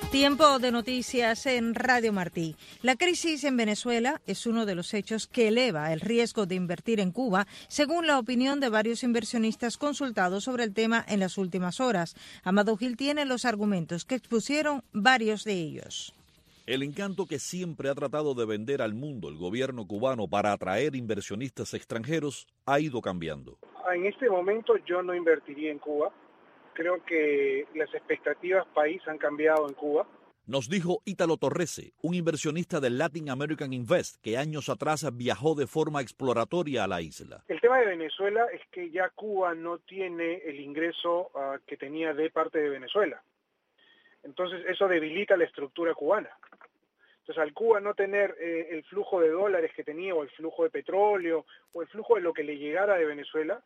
Tiempo de noticias en Radio Martí. La crisis en Venezuela es uno de los hechos que eleva el riesgo de invertir en Cuba, según la opinión de varios inversionistas consultados sobre el tema en las últimas horas. Amado Gil tiene los argumentos que expusieron varios de ellos. El encanto que siempre ha tratado de vender al mundo el gobierno cubano para atraer inversionistas extranjeros ha ido cambiando. En este momento yo no invertiría en Cuba. Creo que las expectativas país han cambiado en Cuba. Nos dijo Ítalo Torrese, un inversionista del Latin American Invest, que años atrás viajó de forma exploratoria a la isla. El tema de Venezuela es que ya Cuba no tiene el ingreso que tenía de parte de Venezuela. Entonces eso debilita la estructura cubana. Entonces al Cuba no tener el flujo de dólares que tenía, o el flujo de petróleo, o el flujo de lo que le llegara de Venezuela,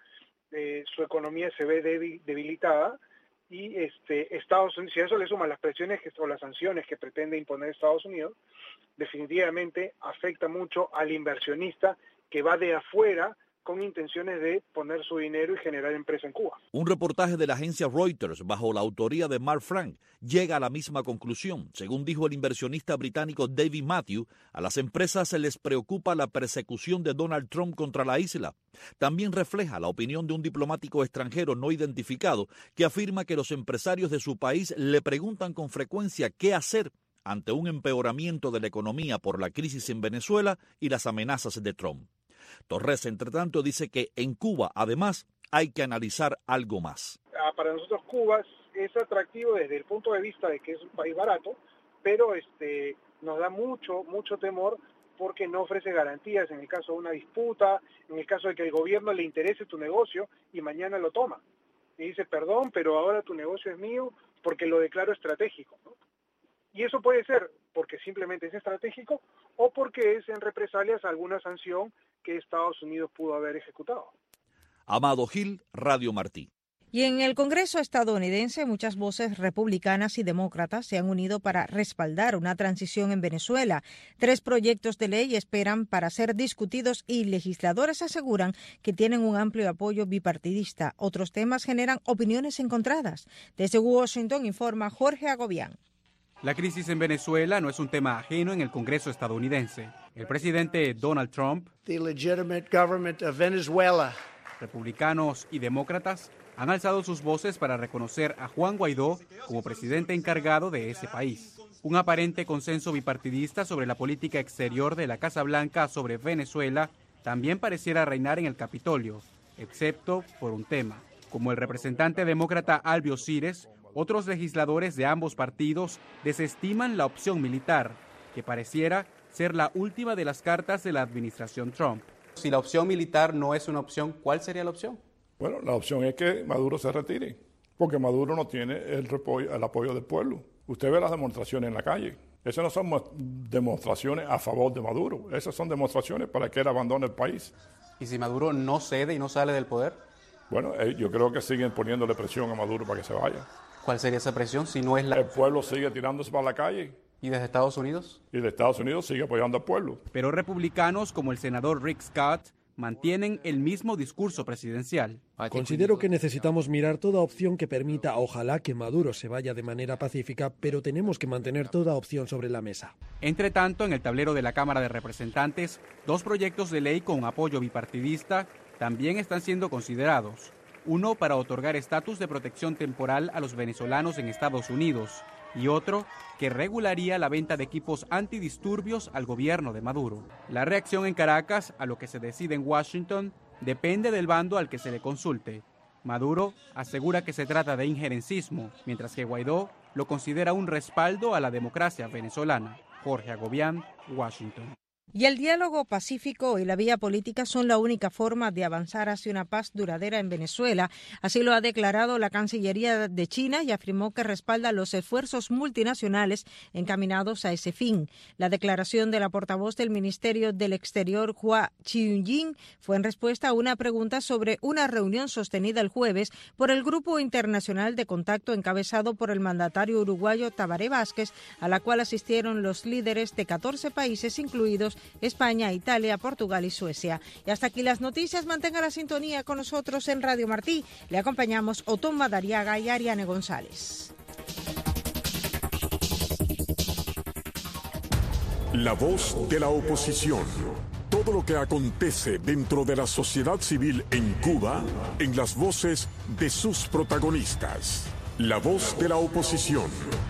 su economía se ve debilitada, y Estados Unidos, si a eso le suman las presiones o las sanciones que pretende imponer Estados Unidos, definitivamente afecta mucho al inversionista que va de afuera con intenciones de poner su dinero y generar empresa en Cuba. Un reportaje de la agencia Reuters, bajo la autoría de Mark Frank, llega a la misma conclusión. Según dijo el inversionista británico David Matthew, a las empresas se les preocupa la persecución de Donald Trump contra la isla. También refleja la opinión de un diplomático extranjero no identificado que afirma que los empresarios de su país le preguntan con frecuencia qué hacer ante un empeoramiento de la economía por la crisis en Venezuela y las amenazas de Trump. Torres, entre tanto, dice que en Cuba, además, hay que analizar algo más. Para nosotros Cuba es atractivo desde el punto de vista de que es un país barato, pero nos da mucho temor porque no ofrece garantías en el caso de una disputa, en el caso de que el gobierno le interese tu negocio y mañana lo toma. Y dice, perdón, pero ahora tu negocio es mío porque lo declaro estratégico, ¿no? Y eso puede ser porque simplemente es estratégico o porque es en represalias a alguna sanción que Estados Unidos pudo haber ejecutado. Amado Gil, Radio Martí. Y en el Congreso estadounidense, muchas voces republicanas y demócratas se han unido para respaldar una transición en Venezuela. 3 proyectos de ley esperan para ser discutidos y legisladores aseguran que tienen un amplio apoyo bipartidista. Otros temas generan opiniones encontradas. Desde Washington informa Jorge Agobián. La crisis en Venezuela no es un tema ajeno en el Congreso estadounidense. El presidente Donald Trump, republicanos y demócratas han alzado sus voces para reconocer a Juan Guaidó como presidente encargado de ese país. Un aparente consenso bipartidista sobre la política exterior de la Casa Blanca sobre Venezuela también pareciera reinar en el Capitolio, excepto por un tema. Como el representante demócrata Albio Cires, otros legisladores de ambos partidos desestiman la opción militar, que pareciera ser la última de las cartas de la administración Trump. Si la opción militar no es una opción, ¿cuál sería la opción? Bueno, la opción es que Maduro se retire, porque Maduro no tiene el apoyo del pueblo. Usted ve las demostraciones en la calle. Esas no son demostraciones a favor de Maduro, esas son demostraciones para que él abandone el país. ¿Y si Maduro no cede y no sale del poder? Bueno, yo creo que siguen poniéndole presión a Maduro para que se vaya. ¿Cuál sería esa presión si no es la...? El pueblo sigue tirándose para la calle. ¿Y desde Estados Unidos? Y de Estados Unidos sigue apoyando al pueblo. Pero republicanos como el senador Rick Scott mantienen el mismo discurso presidencial. Considero que necesitamos mirar toda opción que permita, ojalá, que Maduro se vaya de manera pacífica, pero tenemos que mantener toda opción sobre la mesa. Entre tanto, en el tablero de la Cámara de Representantes, 2 proyectos de ley con apoyo bipartidista también están siendo considerados. Uno para otorgar estatus de protección temporal a los venezolanos en Estados Unidos y otro que regularía la venta de equipos antidisturbios al gobierno de Maduro. La reacción en Caracas a lo que se decide en Washington depende del bando al que se le consulte. Maduro asegura que se trata de injerencismo, mientras que Guaidó lo considera un respaldo a la democracia venezolana. Jorge Agobián, Washington. Y el diálogo pacífico y la vía política son la única forma de avanzar hacia una paz duradera en Venezuela. Así lo ha declarado la Cancillería de China y afirmó que respalda los esfuerzos multinacionales encaminados a ese fin. La declaración de la portavoz del Ministerio del Exterior, Hua Chunying, fue en respuesta a una pregunta sobre una reunión sostenida el jueves por el Grupo Internacional de Contacto encabezado por el mandatario uruguayo Tabaré Vázquez, a la cual asistieron los líderes de 14 países, incluidos España, Italia, Portugal y Suecia. Y hasta aquí las noticias. Mantenga la sintonía con nosotros en Radio Martí. Le acompañamos Otón Madariaga y Ariane González. La voz de la oposición. Todo lo que acontece dentro de la sociedad civil en Cuba, en las voces de sus protagonistas. La voz de la oposición.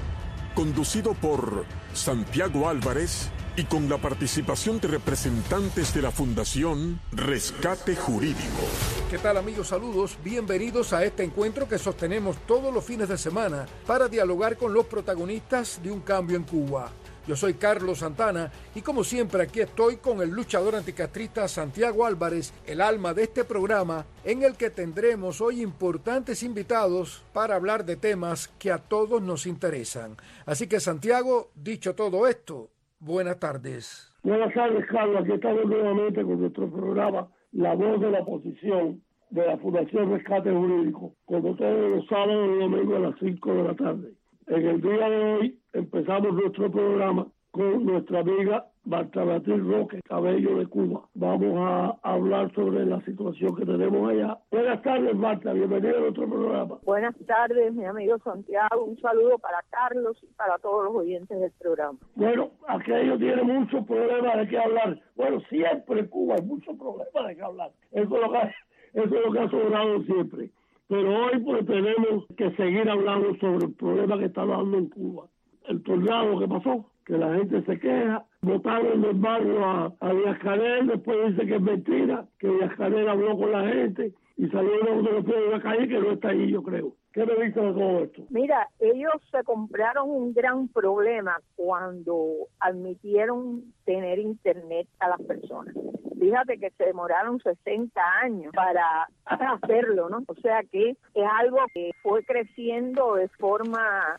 Conducido por Santiago Álvarez y con la participación de representantes de la Fundación Rescate Jurídico. ¿Qué tal, amigos? Saludos. Bienvenidos a este encuentro que sostenemos todos los fines de semana para dialogar con los protagonistas de un cambio en Cuba. Yo soy Carlos Santana y como siempre aquí estoy con el luchador anticastrista Santiago Álvarez, el alma de este programa, en el que tendremos hoy importantes invitados para hablar de temas que a todos nos interesan. Así que, Santiago, dicho todo esto, buenas tardes. Buenas tardes, Carlos. Aquí estamos nuevamente con nuestro programa La Voz de la Oposición de la Fundación Rescate Jurídico, como todos los sábados y domingos a las 5 de la tarde. En el día de hoy empezamos nuestro programa con nuestra amiga Marta Beatriz Roque Cabello de Cuba. Vamos a hablar sobre la situación que tenemos allá. Buenas tardes, Marta, bienvenida a nuestro programa. Buenas tardes, mi amigo Santiago, un saludo para Carlos y para todos los oyentes del programa. Bueno, aquello tiene muchos problemas de qué hablar. Bueno, siempre en Cuba hay muchos problemas de qué hablar. Eso es lo que ha sobrado siempre. Pero hoy pues tenemos que seguir hablando sobre el problema que está dando en Cuba. El tornado que pasó, que la gente se queja, votaron del barrio a Díaz-Canel, después dice que es mentira, que Díaz-Canel habló con la gente y salieron de los pies de la calle que no está ahí, yo creo. ¿Qué me dice de todo esto? Mira, ellos se compraron un gran problema cuando admitieron tener internet a las personas. Fíjate que se demoraron 60 años para hacerlo, ¿no? O sea que es algo que fue creciendo de forma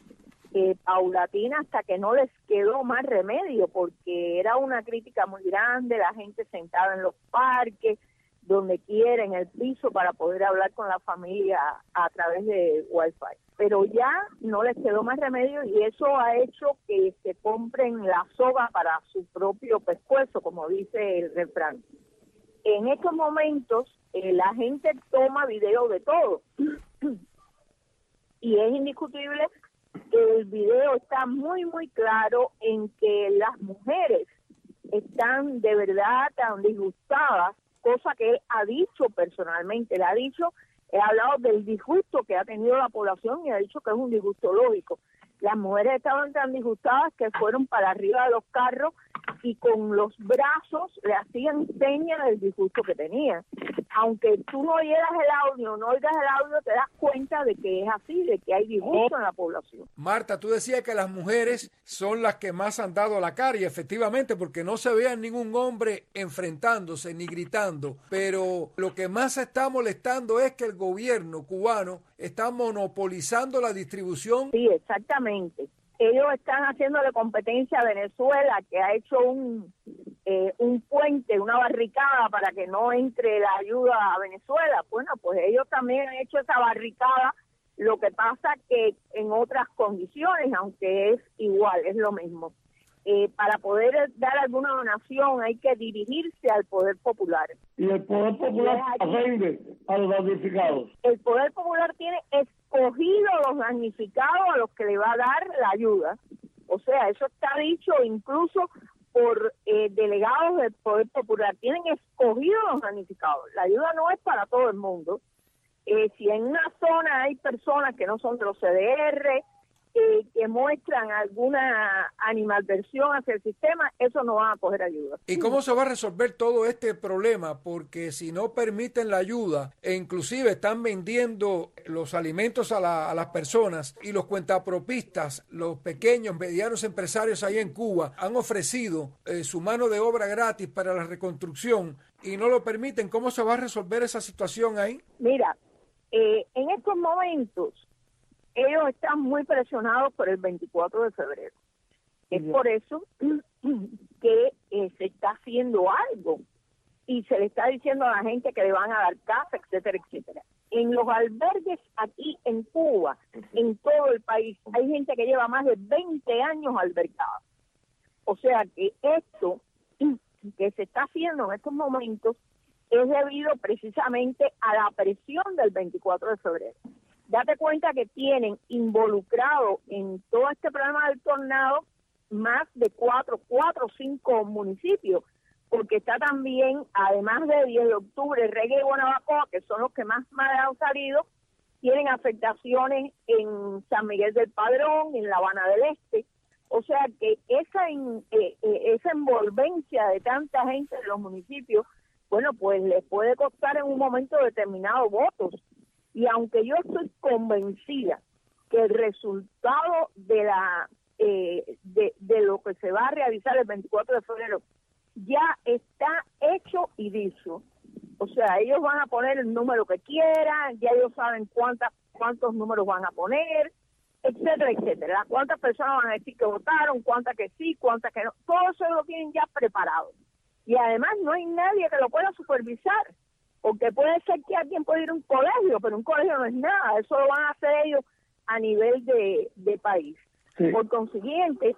paulatina hasta que no les quedó más remedio, porque era una crítica muy grande, la gente sentada en los parques, donde quiera, en el piso, para poder hablar con la familia a través de Wi-Fi. Pero ya no les quedó más remedio y eso ha hecho que se compren la soga para su propio pescuezo, como dice el refrán. En estos momentos la gente toma video de todo y es indiscutible que el video está muy, muy claro en que las mujeres están de verdad tan disgustadas, cosa que él ha dicho personalmente, él ha dicho, he hablado del disgusto que ha tenido la población y ha dicho que es un disgusto lógico. Las mujeres estaban tan disgustadas que fueron para arriba de los carros y con los brazos le hacían señas del disgusto que tenían. Aunque tú no oyeras el audio, no oigas el audio, te das cuenta de que es así, de que hay disgusto en la población. Marta, tú decías que las mujeres son las que más han dado la cara y efectivamente, porque no se vea ningún hombre enfrentándose ni gritando, pero lo que más se está molestando es que el gobierno cubano está monopolizando la distribución. Sí, exactamente. Ellos están haciéndole competencia a Venezuela, que ha hecho un puente, una barricada para que no entre la ayuda a Venezuela. Bueno, pues ellos también han hecho esa barricada, lo que pasa que en otras condiciones, aunque es igual, es lo mismo. Para poder dar alguna donación hay que dirigirse al Poder Popular. ¿Y el Poder Popular ofende a los damnificados? El Poder Popular tiene escogido a los damnificados a los que le va a dar la ayuda. O sea, eso está dicho incluso por delegados del Poder Popular. Tienen escogido a los damnificados. La ayuda no es para todo el mundo. Si en una zona hay personas que no son de los CDR, que muestran alguna animadversión hacia el sistema, eso no van a coger ayuda. ¿Y cómo se va a resolver todo este problema? Porque si no permiten la ayuda, e inclusive están vendiendo los alimentos a las personas, y los cuentapropistas, los pequeños, medianos empresarios ahí en Cuba, han ofrecido su mano de obra gratis para la reconstrucción, y no lo permiten, ¿cómo se va a resolver esa situación ahí? Mira, en estos momentos, ellos están muy presionados por el 24 de febrero. Es por eso que se está haciendo algo y se le está diciendo a la gente que le van a dar casa, etcétera, etcétera. En los albergues aquí en Cuba, en todo el país, hay gente que lleva más de 20 años albergada. O sea que esto que se está haciendo en estos momentos es debido precisamente a la presión del 24 de febrero. Date cuenta que tienen involucrado en todo este problema del tornado más de 4 o 5 municipios, porque está también, además de 10 de octubre, Regla y Guanabacoa, que son los que más mal han salido, tienen afectaciones en San Miguel del Padrón, en La Habana del Este. O sea que esa envolvencia de tanta gente de los municipios, bueno, pues les puede costar en un momento determinado votos. Y aunque yo estoy convencida que el resultado de lo que se va a realizar el 24 de febrero ya está hecho y dicho. O sea, ellos van a poner el número que quieran, ya ellos saben cuántos números van a poner, etcétera, etcétera. Cuántas personas van a decir que votaron, cuántas que sí, cuántas que no. Todo eso lo tienen ya preparado. Y además no hay nadie que lo pueda supervisar, porque puede ser que alguien pueda ir a un colegio, pero un colegio no es nada, eso lo van a hacer ellos a nivel de país. Sí. Por consiguiente,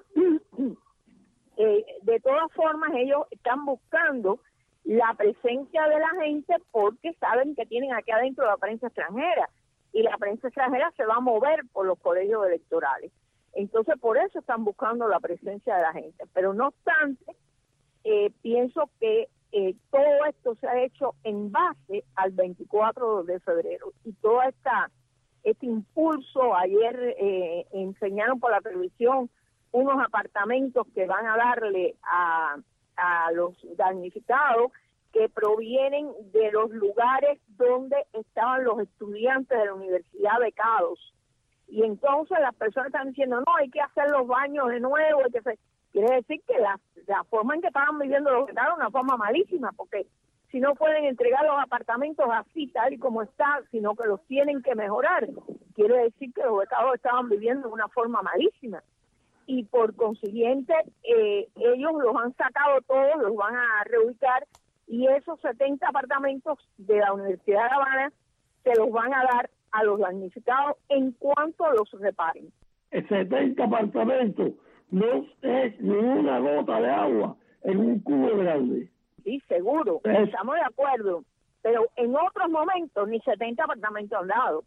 de todas formas ellos están buscando la presencia de la gente porque saben que tienen aquí adentro la prensa extranjera y la prensa extranjera se va a mover por los colegios electorales. Entonces por eso están buscando la presencia de la gente. Pero no obstante, pienso que todo esto se ha hecho en base al 24 de febrero y todo este impulso. Ayer enseñaron por la televisión unos apartamentos que van a darle a los damnificados que provienen de los lugares donde estaban los estudiantes de la universidad becados. Y entonces las personas están diciendo, no, hay que hacer los baños de nuevo. Quiere decir que la forma en que estaban viviendo los becados es una forma malísima, porque si no pueden entregar los apartamentos así, tal y como están, sino que los tienen que mejorar, quiere decir que los becados estaban viviendo de una forma malísima. Y por consiguiente, ellos los han sacado todos, los van a reubicar, y esos 70 apartamentos de la Universidad de La Habana se los van a dar a los damnificados en cuanto los reparen. 70 apartamentos no es ni una gota de agua en un cubo grande. Sí, seguro, estamos de acuerdo. Pero en otros momentos ni 70 apartamentos han dado.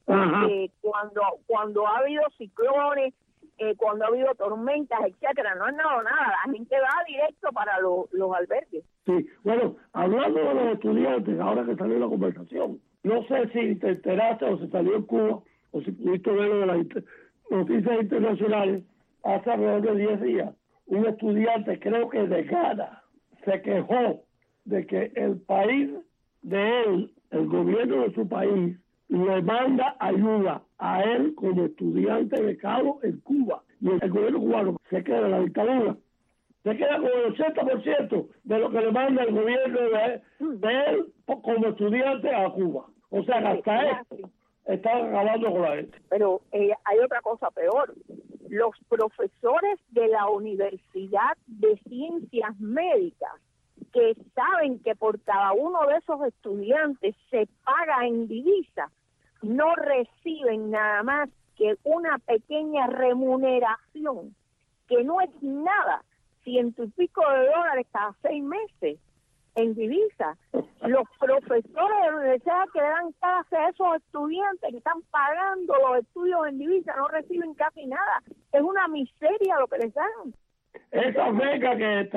Cuando ha habido ciclones, cuando ha habido tormentas, etcétera, no han dado nada. La gente va directo para los albergues. Sí, bueno, hablando de los estudiantes, ahora que salió la conversación, no sé si te enteraste o se salió en Cuba, o si pudiste verlo de las noticias internacionales, hace alrededor de 10 días, un estudiante, creo que de Ghana, se quejó de que el país de él, el gobierno de su país, le manda ayuda a él como estudiante becado en Cuba. Y el gobierno cubano se queda en la dictadura. Se queda con el 80% de lo que le manda el gobierno de él como estudiante a Cuba. O sea, hasta esto están acabando con la gente. Pero hay otra cosa peor. Los profesores de la Universidad de Ciencias Médicas, que saben que por cada uno de esos estudiantes se paga en divisa, no reciben nada más que una pequeña remuneración, que no es nada, $100 y pico cada 6 meses en divisa. Los profesores de la universidad que le dan clase a esos estudiantes que están pagando los estudios en divisa no reciben casi nada. Es una miseria lo que les dan. Esa beca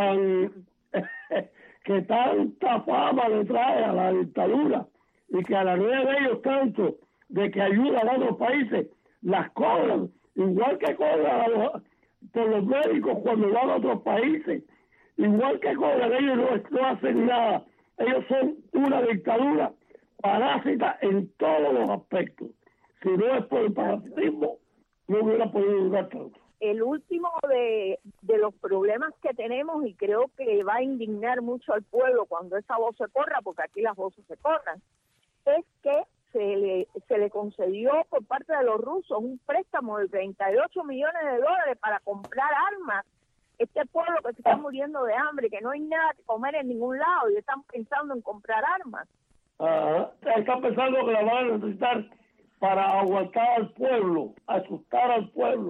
que tanta fama le trae a la dictadura y que a la red de ellos tanto de que ayudan a otros países, las cobran, igual que cobran por los médicos cuando van a otros países, igual que cobran, ellos no hacen nada. Ellos son una dictadura parásita en todos los aspectos. Si no es por el parasitismo, no hubiera podido durar tanto. El último de los problemas que tenemos, y creo que va a indignar mucho al pueblo cuando esa voz se corra, porque aquí las voces se corran, es que se le concedió por parte de los rusos un préstamo de $38 millones para comprar armas. Este pueblo que se está muriendo de hambre, que no hay nada que comer en ningún lado y están pensando en comprar armas. Están pensando que la van a necesitar para aguantar al pueblo, asustar al pueblo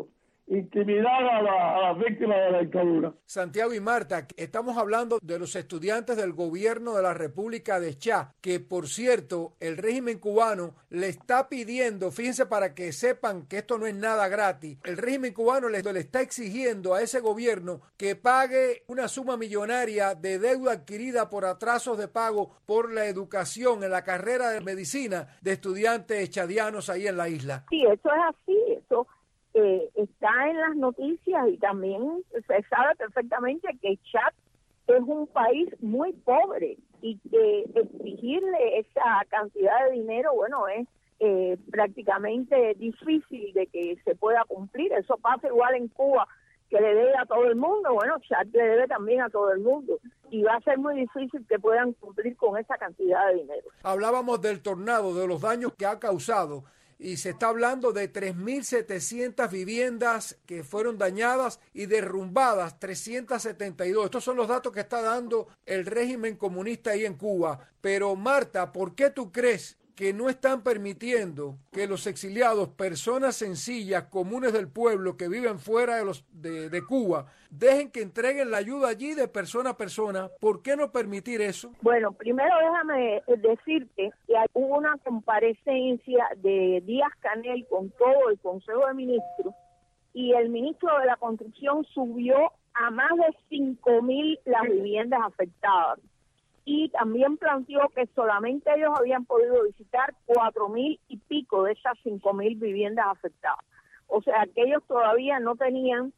intimidar a las víctimas de la dictadura. Santiago y Marta, estamos hablando de los estudiantes del gobierno de la República de Chad, que por cierto, el régimen cubano le está pidiendo, fíjense para que sepan que esto no es nada gratis, el régimen cubano le está exigiendo a ese gobierno que pague una suma millonaria de deuda adquirida por atrasos de pago por la educación en la carrera de medicina de estudiantes chadianos ahí en la isla. Sí, eso es así, eso está en las noticias y también se sabe perfectamente que Chad es un país muy pobre y que exigirle esa cantidad de dinero, bueno, es prácticamente difícil de que se pueda cumplir. Eso pasa igual en Cuba, que le debe a todo el mundo, bueno, Chad le debe también a todo el mundo y va a ser muy difícil que puedan cumplir con esa cantidad de dinero. Hablábamos del tornado, de los daños que ha causado, y se está hablando de 3.700 viviendas que fueron dañadas y derrumbadas, 372. Estos son los datos que está dando el régimen comunista ahí en Cuba. Pero Marta, ¿por qué tú crees que no están permitiendo que los exiliados, personas sencillas, comunes del pueblo que viven fuera de Cuba, dejen que entreguen la ayuda allí de persona a persona? ¿Por qué no permitir eso? Bueno, primero déjame decirte que hubo una comparecencia de Díaz-Canel con todo el Consejo de Ministros y el ministro de la Construcción subió a más de 5.000 las viviendas afectadas. Y también planteó que solamente ellos habían podido visitar 4.000 y pico de esas 5.000 viviendas afectadas. O sea, que ellos todavía no tenían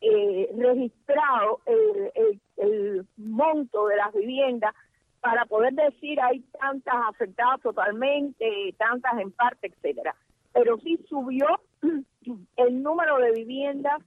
registrado el monto de las viviendas para poder decir hay tantas afectadas totalmente, tantas en parte, etcétera. Pero sí subió el número de viviendas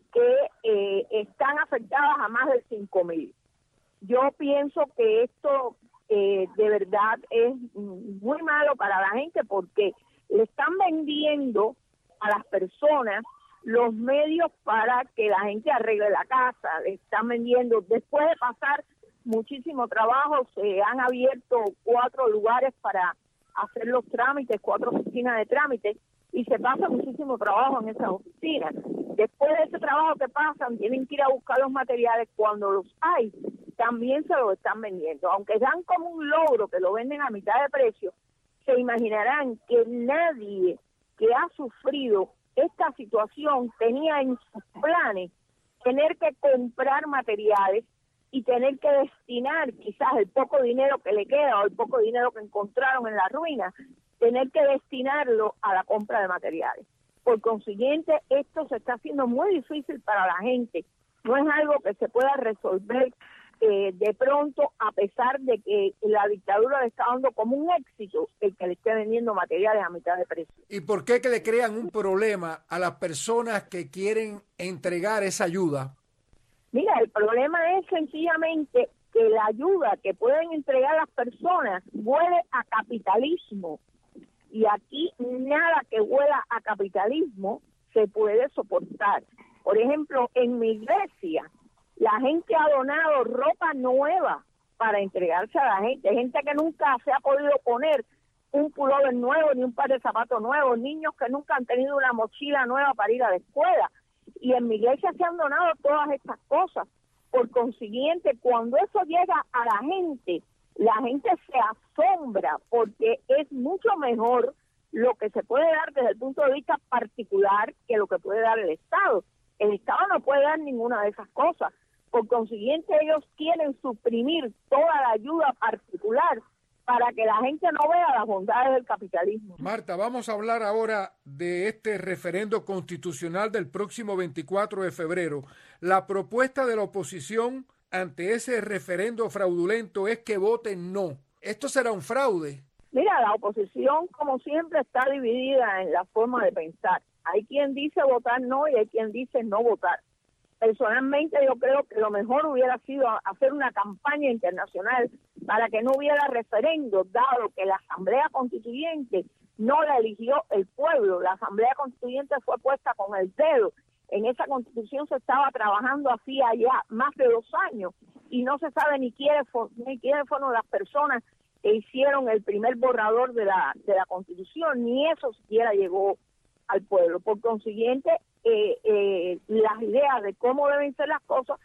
que están afectadas a más de 5.000. Yo pienso que esto de verdad es muy malo para la gente porque le están vendiendo a las personas los medios para que la gente arregle la casa. Le están vendiendo, después de pasar muchísimo trabajo, se han abierto 4 lugares para hacer los trámites, 4 oficinas de trámites, y se pasa muchísimo trabajo en esas oficinas. Después de ese trabajo que pasan, tienen que ir a buscar los materiales. Cuando los hay, también se los están vendiendo. Aunque dan como un logro que lo venden a mitad de precio, se imaginarán que nadie que ha sufrido esta situación tenía en sus planes tener que comprar materiales y tener que destinar quizás el poco dinero que le queda o el poco dinero que encontraron en la ruina, tener que destinarlo a la compra de materiales. Por consiguiente, esto se está haciendo muy difícil para la gente. No es algo que se pueda resolver de pronto, a pesar de que la dictadura le está dando como un éxito el que le esté vendiendo materiales a mitad de precio. ¿Y por qué que le crean un problema a las personas que quieren entregar esa ayuda? Mira, el problema es sencillamente que la ayuda que pueden entregar las personas huele a capitalismo. Y aquí nada que huela a capitalismo se puede soportar. Por ejemplo, en mi iglesia, la gente ha donado ropa nueva para entregarse a la gente. Gente que nunca se ha podido poner un pullover nuevo ni un par de zapatos nuevos. Niños que nunca han tenido una mochila nueva para ir a la escuela. Y en mi iglesia se han donado todas estas cosas. Por consiguiente, cuando eso llega a la gente se asombra porque es mucho mejor lo que se puede dar desde el punto de vista particular que lo que puede dar el Estado. El Estado no puede dar ninguna de esas cosas. Por consiguiente, ellos quieren suprimir toda la ayuda particular para que la gente no vea las bondades del capitalismo. Marta, vamos a hablar ahora de este referendo constitucional del próximo 24 de febrero. La propuesta de la oposición ante ese referendo fraudulento es que voten no. ¿Esto será un fraude? Mira, la oposición, como siempre, está dividida en la forma de pensar. Hay quien dice votar no y hay quien dice no votar. Personalmente, yo creo que lo mejor hubiera sido hacer una campaña internacional para que no hubiera referendo, dado que la Asamblea Constituyente no la eligió el pueblo. La Asamblea Constituyente fue puesta con el dedo. En esa Constitución se estaba trabajando hacía ya más de 2 años y no se sabe ni quiénes fueron las personas que hicieron el primer borrador de la Constitución, ni eso siquiera llegó al pueblo. Por consiguiente, las ideas de cómo deben ser las cosas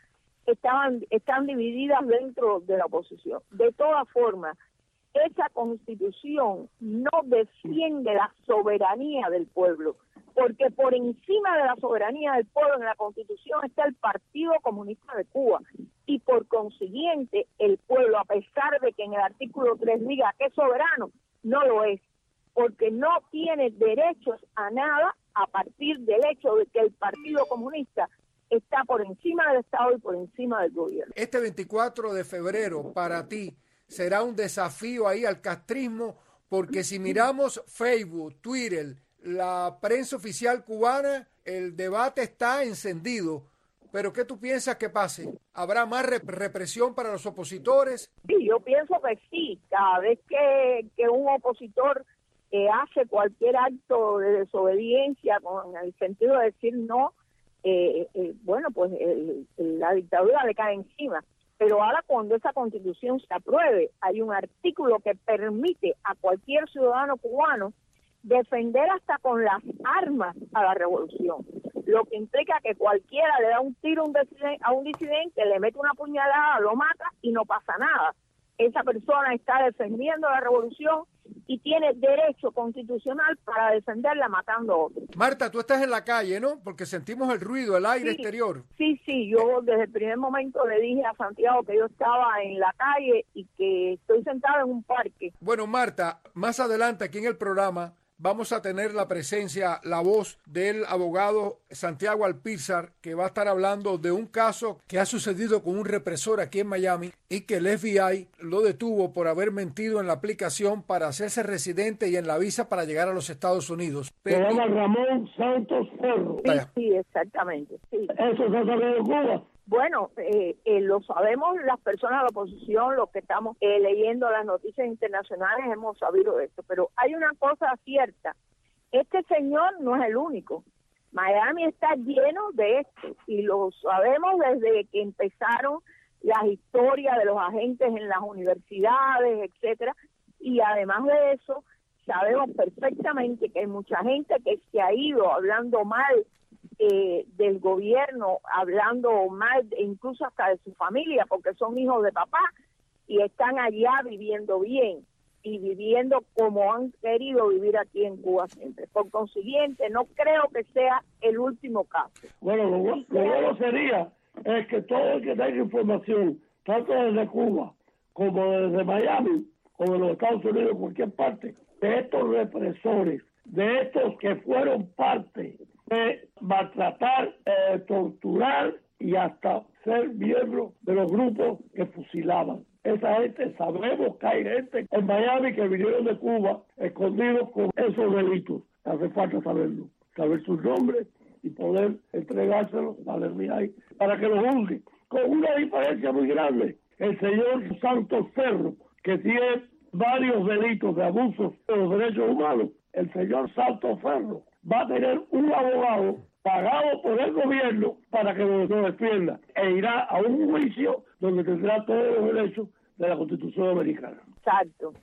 están divididas dentro de la oposición. De todas formas, esa Constitución no defiende la soberanía del pueblo, porque por encima de la soberanía del pueblo en la Constitución está el Partido Comunista de Cuba, y por consiguiente el pueblo, a pesar de que en el artículo 3 diga que es soberano, no lo es, porque no tiene derechos a nada a partir del hecho de que el Partido Comunista está por encima del Estado y por encima del gobierno. Este 24 de febrero para ti será un desafío ahí al castrismo, porque si miramos Facebook, Twitter, la prensa oficial cubana, el debate está encendido. ¿Pero qué tú piensas que pase? ¿Habrá más represión para los opositores? Sí, yo pienso que sí. Cada vez que un opositor hace cualquier acto de desobediencia con el sentido de decir no, bueno, pues la dictadura le cae encima. Pero ahora, cuando esa Constitución se apruebe, hay un artículo que permite a cualquier ciudadano cubano defender hasta con las armas a la revolución, lo que implica que cualquiera le da un tiro a un disidente, le mete una puñalada, lo mata y no pasa nada. Esa persona está defendiendo la revolución y tiene derecho constitucional para defenderla matando a otros. Marta, tú estás en la calle, ¿no? Porque sentimos el ruido, el aire exterior. Sí, yo desde el primer momento le dije a Santiago que yo estaba en la calle y que estoy sentada en un parque. Bueno, Marta, más adelante aquí en el programa vamos a tener la presencia, la voz del abogado Santiago Alpizar, que va a estar hablando de un caso que ha sucedido con un represor aquí en Miami y que el FBI lo detuvo por haber mentido en la aplicación para hacerse residente y en la visa para llegar a los Estados Unidos. Se llama Ramón Santos Ferro. Sí, exactamente. Sí. ¿Eso se ha sabido en Cuba? Bueno, lo sabemos las personas de la oposición, los que estamos leyendo las noticias internacionales, hemos sabido esto, pero hay una cosa cierta, este señor no es el único. Miami está lleno de esto y lo sabemos desde que empezaron las historias de los agentes en las universidades, etcétera, y además de eso sabemos perfectamente que hay mucha gente que se ha ido hablando mal del gobierno, hablando mal incluso hasta de su familia, porque son hijos de papá y están allá viviendo bien y viviendo como han querido vivir aquí en Cuba siempre. Por consiguiente, no creo que sea el último caso. Bueno, lo bueno sería es que todo el que tenga información, tanto desde Cuba como desde Miami o de los Estados Unidos, en cualquier parte, de estos represores, de estos que fueron parte de maltratar, torturar y hasta ser miembros de los grupos que fusilaban. Esa gente, sabemos que hay gente en Miami que vinieron de Cuba escondidos con esos delitos. Hace falta saberlo, saber sus nombres y poder entregárselos al FBI para que los juzguen. Con una diferencia muy grande, el señor Santos Ferro, que tiene varios delitos de abusos de los derechos humanos, el señor Santos Ferro va a tener un abogado pagado por el gobierno para que lo defienda e irá a un juicio donde tendrá todos los derechos de la Constitución americana. Exacto.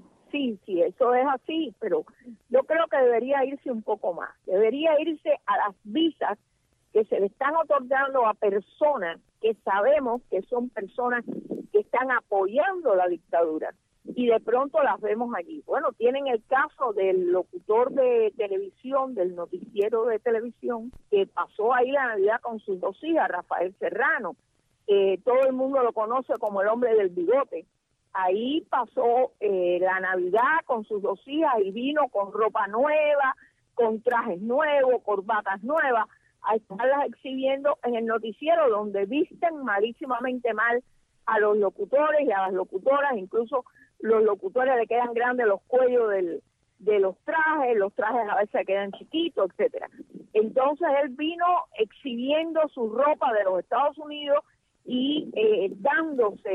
Sí, eso es así, pero yo creo que debería irse un poco más. Debería irse a las visas que se le están otorgando a personas que sabemos que son personas que están apoyando la dictadura. Y de pronto las vemos allí. Bueno, tienen el caso del locutor de televisión, del noticiero de televisión, que pasó ahí la Navidad con sus dos hijas, Rafael Serrano. Todo el mundo lo conoce como el hombre del bigote. Ahí pasó la Navidad con sus dos hijas y vino con ropa nueva, con trajes nuevos, corbatas nuevas, a estarlas exhibiendo en el noticiero, donde visten malísimamente mal a los locutores y a las locutoras. Incluso los locutores le quedan grandes los cuellos de los trajes a veces quedan chiquitos, etcétera. Entonces él vino exhibiendo su ropa de los Estados Unidos y dándose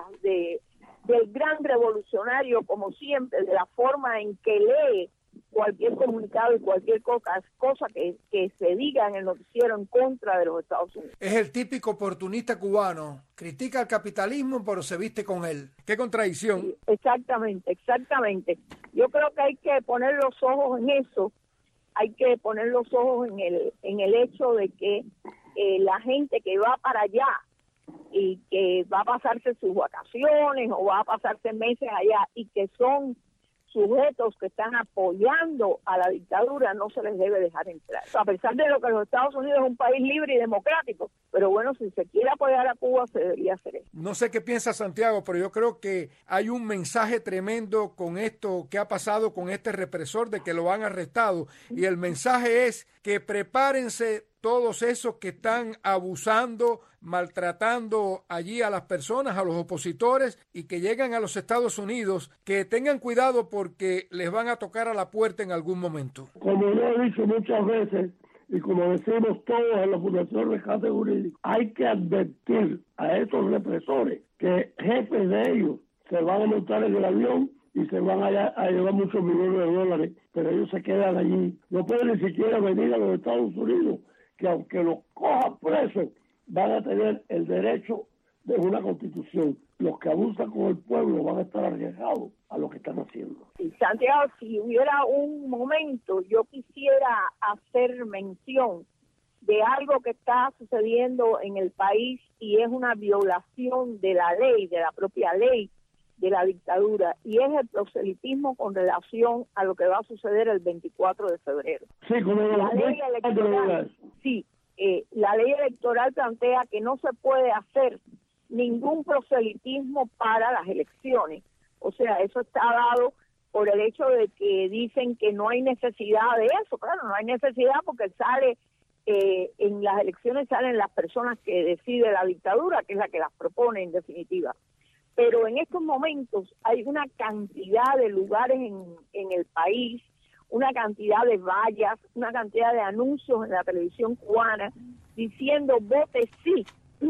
del gran revolucionario, como siempre, de la forma en que lee cualquier comunicado y cualquier cosa que se diga en el noticiero en contra de los Estados Unidos. Es el típico oportunista cubano, critica el capitalismo pero se viste con él. ¡Qué contradicción! Sí, exactamente. Yo creo que hay que poner los ojos en eso hay que poner los ojos en el hecho de que la gente que va para allá y que va a pasarse sus vacaciones o va a pasarse meses allá y que son sujetos que están apoyando a la dictadura, no se les debe dejar entrar. A pesar de lo que los Estados Unidos es un país libre y democrático, pero bueno, si se quiere apoyar a Cuba, se debería hacer eso. No sé qué piensa Santiago, pero yo creo que hay un mensaje tremendo con esto que ha pasado con este represor de que lo han arrestado, y el mensaje es que prepárense todos esos que están abusando, maltratando allí a las personas, a los opositores, y que llegan a los Estados Unidos, que tengan cuidado porque les van a tocar a la puerta en algún momento. Como yo he dicho muchas veces, y como decimos todos en la Fundación Rescate Jurídico, hay que advertir a estos represores que jefes de ellos se van a montar en el avión y se van a llevar muchos millones de dólares, pero ellos se quedan allí. No pueden ni siquiera venir a los Estados Unidos, que aunque los cojan presos, van a tener el derecho de una constitución. Los que abusan con el pueblo van a estar arriesgados a lo que están haciendo. Santiago, si hubiera un momento, yo quisiera hacer mención de algo que está sucediendo en el país y es una violación de la ley, de la propia ley de la dictadura, y es el proselitismo con relación a lo que va a suceder el 24 de febrero. Sí, como la ley electoral, la ley electoral plantea que no se puede hacer ningún proselitismo para las elecciones. O sea, eso está dado por el hecho de que dicen que no hay necesidad de eso. Claro, no hay necesidad porque sale en las elecciones salen las personas que decide la dictadura, que es la que las propone en definitiva. Pero en estos momentos hay una cantidad de lugares en el país, una cantidad de vallas, una cantidad de anuncios en la televisión cubana diciendo vote sí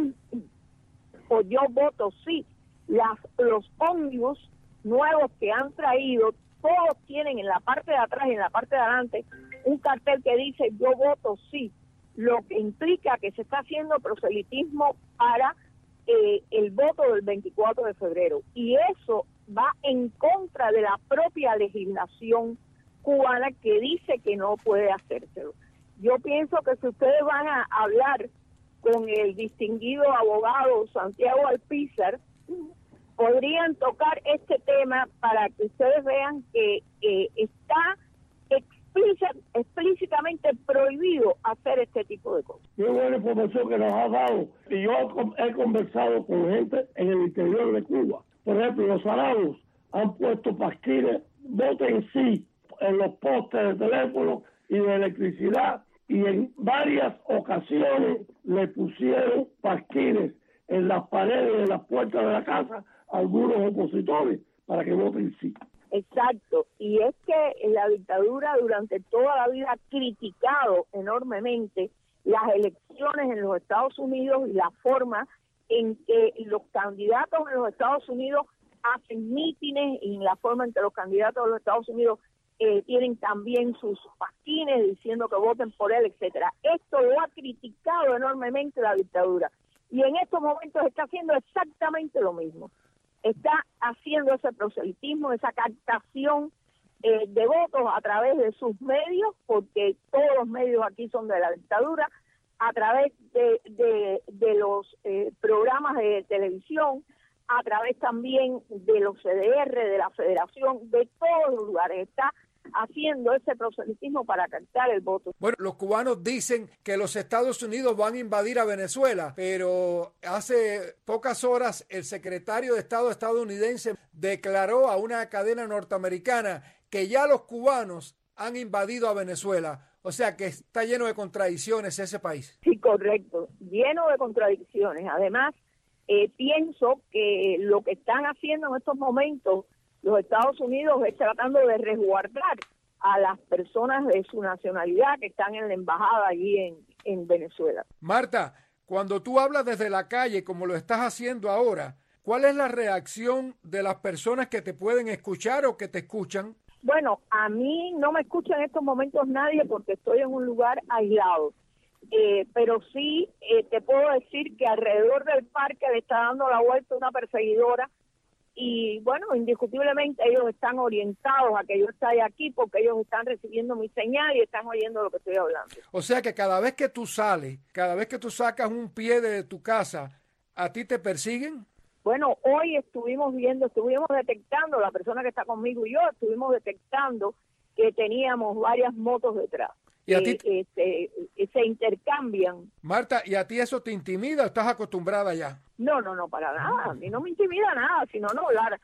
o yo voto sí. Los ómnibus nuevos que han traído, todos tienen en la parte de atrás y en la parte de adelante un cartel que dice yo voto sí, lo que implica que se está haciendo proselitismo para el voto del 24 de febrero, y eso va en contra de la propia legislación cubana que dice que no puede hacérselo. Yo pienso que si ustedes van a hablar con el distinguido abogado Santiago Alpizar, podrían tocar este tema para que ustedes vean que está explícitamente prohibido hacer este tipo de cosas. Qué buena información que nos ha dado. Y yo he conversado con gente en el interior de Cuba. Por ejemplo, los arados han puesto pasquines, voten sí, en los postes de teléfono y de electricidad, y en varias ocasiones le pusieron pasquines en las paredes de las puertas de la casa a algunos opositores para que voten sí. Exacto, y es que la dictadura durante toda la vida ha criticado enormemente las elecciones en los Estados Unidos y la forma en que los candidatos en los Estados Unidos hacen mítines y la forma en que los candidatos de los Estados Unidos tienen también sus pasquines diciendo que voten por él, etcétera. Esto lo ha criticado enormemente la dictadura y en estos momentos está haciendo exactamente lo mismo. Está haciendo ese proselitismo, esa captación de votos a través de sus medios, porque todos los medios aquí son de la dictadura, a través de los programas de televisión, a través también de los CDR, de la Federación, de todos los lugares. Está haciendo ese proselitismo para captar el voto. Bueno, los cubanos dicen que los Estados Unidos van a invadir a Venezuela, pero hace pocas horas el secretario de Estado estadounidense declaró a una cadena norteamericana que ya los cubanos han invadido a Venezuela. O sea que está lleno de contradicciones ese país. Sí, correcto, lleno de contradicciones. Además, pienso que lo que están haciendo en estos momentos los Estados Unidos es tratando de resguardar a las personas de su nacionalidad que están en la embajada allí en Venezuela. Marta, cuando tú hablas desde la calle, como lo estás haciendo ahora, ¿cuál es la reacción de las personas que te pueden escuchar o que te escuchan? Bueno, a mí no me escucha en estos momentos nadie porque estoy en un lugar aislado. Pero sí te puedo decir que alrededor del parque le está dando la vuelta una perseguidora y bueno, indiscutiblemente ellos están orientados a que yo esté aquí porque ellos están recibiendo mi señal y están oyendo lo que estoy hablando. O sea que cada vez que tú sales, cada vez que tú sacas un pie de tu casa, ¿a ti te persiguen? Bueno, hoy estuvimos detectando, la persona que está conmigo y yo, estuvimos detectando que teníamos varias motos detrás. ¿Y a ti? Se intercambian. Marta, ¿y a ti eso te intimida o estás acostumbrada ya? No, para nada. A mí no me intimida nada, sino no hablar.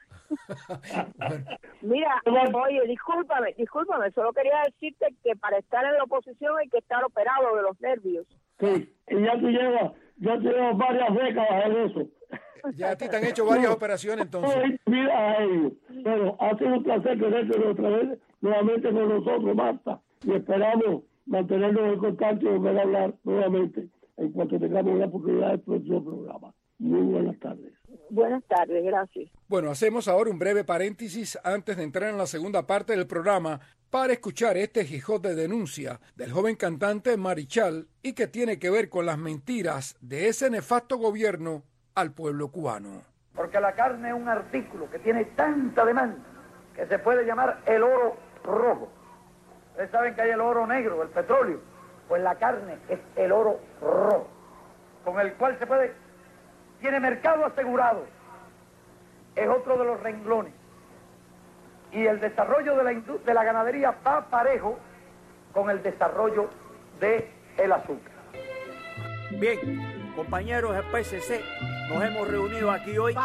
Mira, oye, discúlpame, solo quería decirte que para estar en la oposición hay que estar operado de los nervios. Sí, y ya tú llevas varias décadas en eso. Ya a ti te han hecho varias operaciones entonces. Mira a ellos. Pero ha sido un placer tenerte otra vez nuevamente con nosotros, Marta. Y esperamos mantenernos en contacto y volver a hablar nuevamente en cuanto tengamos la oportunidad del próximo programa. Muy buenas tardes. Buenas tardes, gracias. Bueno, hacemos ahora un breve paréntesis antes de entrar en la segunda parte del programa para escuchar este Quijote de denuncia del joven cantante Marichal y que tiene que ver con las mentiras de ese nefasto gobierno al pueblo cubano. Porque la carne es un artículo que tiene tanta demanda que se puede llamar el oro rojo. Ustedes saben que hay el oro negro, el petróleo. Pues la carne es el oro rojo, con el cual tiene mercado asegurado. Es otro de los renglones. Y el desarrollo de la ganadería va parejo con el desarrollo del azúcar. Bien, compañeros del PSC, nos hemos reunido aquí hoy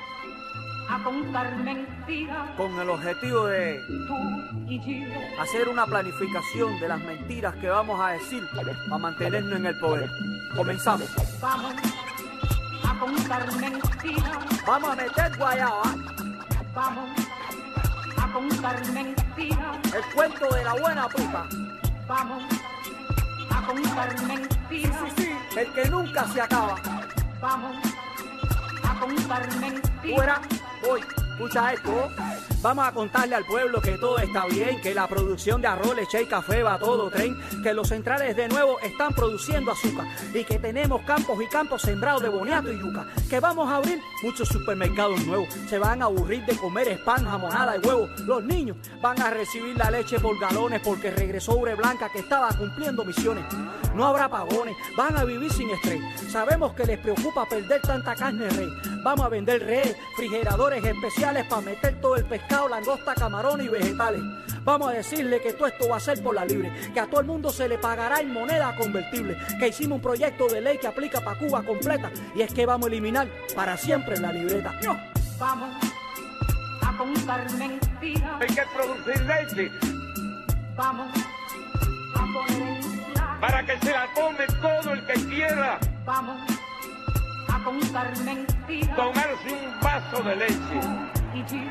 a contar mentiras con el objetivo de tú y yo. Hacer una planificación de las mentiras que vamos a decir para mantenernos en el poder. Comenzamos. Vamos a contar mentiras. Vamos a meter guayaba. Vamos a contar mentiras. El cuento de la buena puta. Vamos a contar mentiras. Sí, el que nunca se acaba. Vamos a contar mentiras. Fuera, voy. Escucha esto. Vamos a contarle al pueblo que todo está bien, que la producción de arroz, leche y café va a todo tren, que los centrales de nuevo están produciendo azúcar y que tenemos campos y campos sembrados de boniato y yuca, que vamos a abrir muchos supermercados nuevos, se van a aburrir de comer pan, jamonada y huevo, los niños van a recibir la leche por galones porque regresó Ure Blanca que estaba cumpliendo misiones, no habrá apagones, van a vivir sin estrés, sabemos que les preocupa perder tanta carne rey, vamos a vender refrigeradores especiales para meter todo el pescado, langosta, camarones y vegetales. Vamos a decirle que todo esto va a ser por la libre, que a todo el mundo se le pagará en moneda convertible, que hicimos un proyecto de ley que aplica para Cuba completa y es que vamos a eliminar para siempre la libreta. Vamos a contar mentiras. Hay que producir leche. Vamos a poner en claro para que se la tome todo el que quiera. Vamos a contar mentiras. Tomarse un vaso de leche.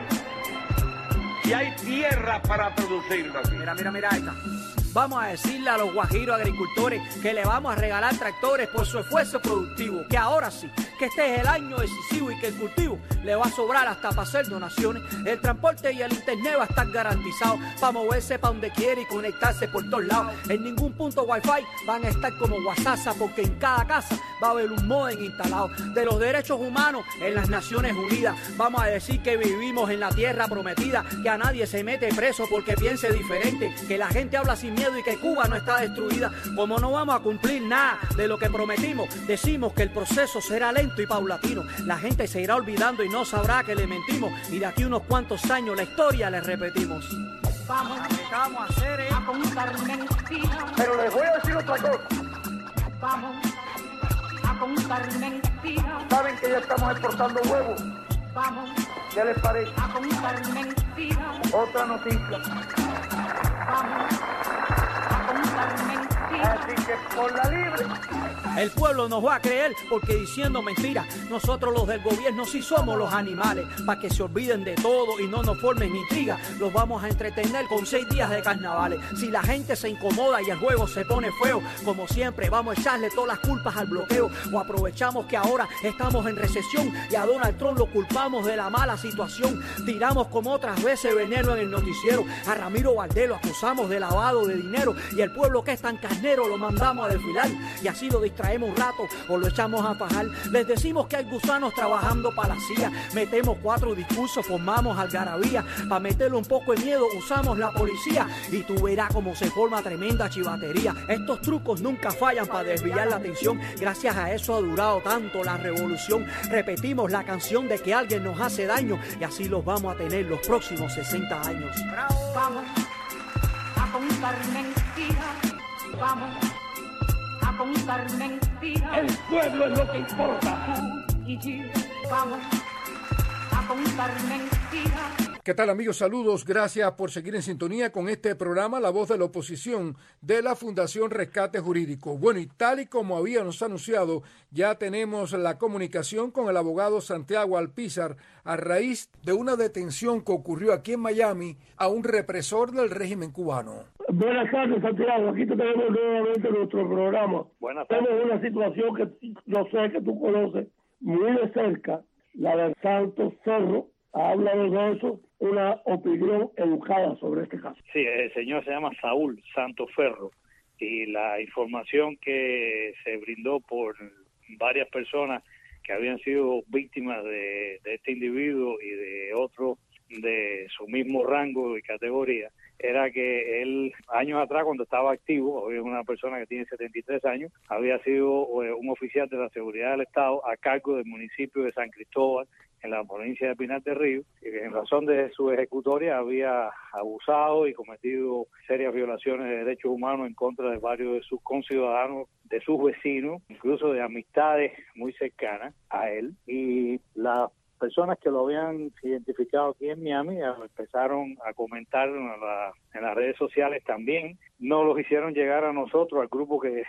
Y hay tierra para producirlo aquí. Mira esta. Vamos a decirle a los guajiros agricultores que le vamos a regalar tractores por su esfuerzo productivo, que ahora sí, que este es el año decisivo y que el cultivo le va a sobrar hasta para hacer donaciones. El transporte y el internet va a estar garantizado para moverse para donde quiere y conectarse por todos lados. En ningún punto wifi van a estar como WhatsApp porque en cada casa va a haber un modem instalado. De los derechos humanos en las Naciones Unidas vamos a decir que vivimos en la tierra prometida, que a nadie se mete preso porque piense diferente, que la gente habla sin miedo y que Cuba no está destruida. Como no vamos a cumplir nada de lo que prometimos, decimos que el proceso será lento y paulatino. La gente se irá olvidando y no sabrá que le mentimos y de aquí unos cuantos años la historia le repetimos. Vamos a hacer a contar mentiras. Pero les voy a decir otra cosa. Vamos a contar mentiras. Saben que ya estamos exportando huevos. Vamos. ¿Qué les parece? A contar mentiras. Otra noticia. Vamos a contar mentiras. Así que por la libre. El pueblo nos va a creer porque diciendo mentiras, nosotros los del gobierno sí somos los animales, para que se olviden de todo y no nos formen intrigas. Los vamos a entretener con 6 días de carnavales. Si la gente se incomoda y el juego se pone feo, como siempre vamos a echarle todas las culpas al bloqueo, o aprovechamos que ahora estamos en recesión y a Donald Trump lo culpamos de la mala situación. Tiramos como otras veces veneno en el noticiero, a Ramiro Valdés lo acusamos de lavado de dinero y el pueblo que es tan carnero dinero lo mandamos a desfilar y así lo distraemos un rato o lo echamos a fajar. Les decimos que hay gusanos trabajando para la CIA, metemos 4 discursos, formamos algarabía, para meterle un poco de miedo usamos la policía y tú verás cómo se forma tremenda chivatería. Estos trucos nunca fallan para desviar la atención, gracias a eso ha durado tanto la revolución. Repetimos la canción de que alguien nos hace daño y así los vamos a tener los próximos 60 años. Vamos a contar mentiras, vamos a contar mentiras. El pueblo es lo que importa. Y yo, vamos a contar mentiras. ¿Qué tal, amigos? Saludos, gracias por seguir en sintonía con este programa La Voz de la Oposición de la Fundación Rescate Jurídico. Bueno, y tal y como habíamos anunciado, ya tenemos la comunicación con el abogado Santiago Alpizar a raíz de una detención que ocurrió aquí en Miami a un represor del régimen cubano. Buenas tardes, Santiago. Aquí te tenemos nuevamente en nuestro programa. Buenas tardes. Tenemos una situación que yo sé que tú conoces muy de cerca, la de Santos Ferro. Ha hablado de eso, una opinión educada sobre este caso. Sí, el señor se llama Saúl Santos Ferro y la información que se brindó por varias personas que habían sido víctimas de este individuo y de otros de su mismo rango y categoría era que él, años atrás, cuando estaba activo, hoy es una persona que tiene 73 años, había sido un oficial de la seguridad del Estado a cargo del municipio de San Cristóbal, en la provincia de Pinar del Río, y que en razón de su ejecutoria había abusado y cometido serias violaciones de derechos humanos en contra de varios de sus conciudadanos, de sus vecinos, incluso de amistades muy cercanas a él. Y las personas que lo habían identificado aquí en Miami empezaron a comentar en las redes sociales también. No los hicieron llegar a nosotros, al grupo que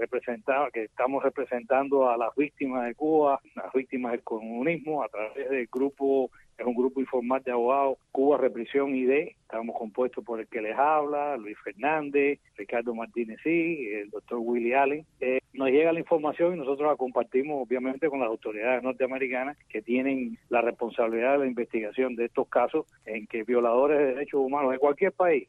estamos representando a las víctimas de Cuba, las víctimas del comunismo, a través del grupo, es un grupo informal de abogados, Cuba Represión ID. Estamos compuestos por el que les habla, Luis Fernández, Ricardo Martínez y el doctor Willy Allen. Nos llega la información y nosotros la compartimos obviamente con las autoridades norteamericanas que tienen la responsabilidad de la investigación de estos casos en que violadores de derechos humanos de cualquier país,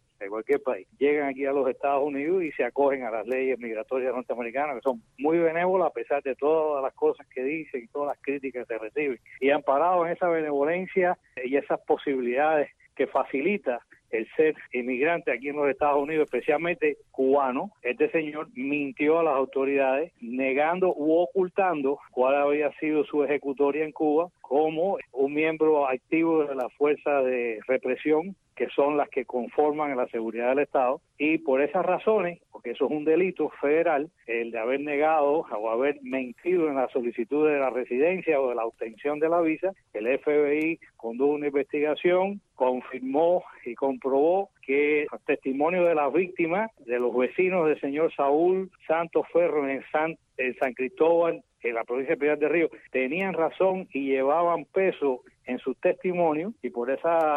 llegan aquí a los Estados Unidos y se acogen a las leyes migratorias norteamericanas, que son muy benévolas a pesar de todas las cosas que dicen y todas las críticas que se reciben. Y amparado en esa benevolencia y esas posibilidades que facilita el ser inmigrante aquí en los Estados Unidos, especialmente cubano, este señor mintió a las autoridades negando u ocultando cuál había sido su ejecutoria en Cuba como un miembro activo de la fuerza de represión, que son las que conforman la seguridad del Estado, y por esas razones, porque eso es un delito federal, el de haber negado o haber mentido en la solicitud de la residencia o de la obtención de la visa, el FBI condujo una investigación, confirmó y comprobó que el testimonio de las víctimas, de los vecinos del señor Saúl Santos Ferro en San Cristóbal, en la provincia de Pinar del Río, tenían razón y llevaban peso en sus testimonios, y por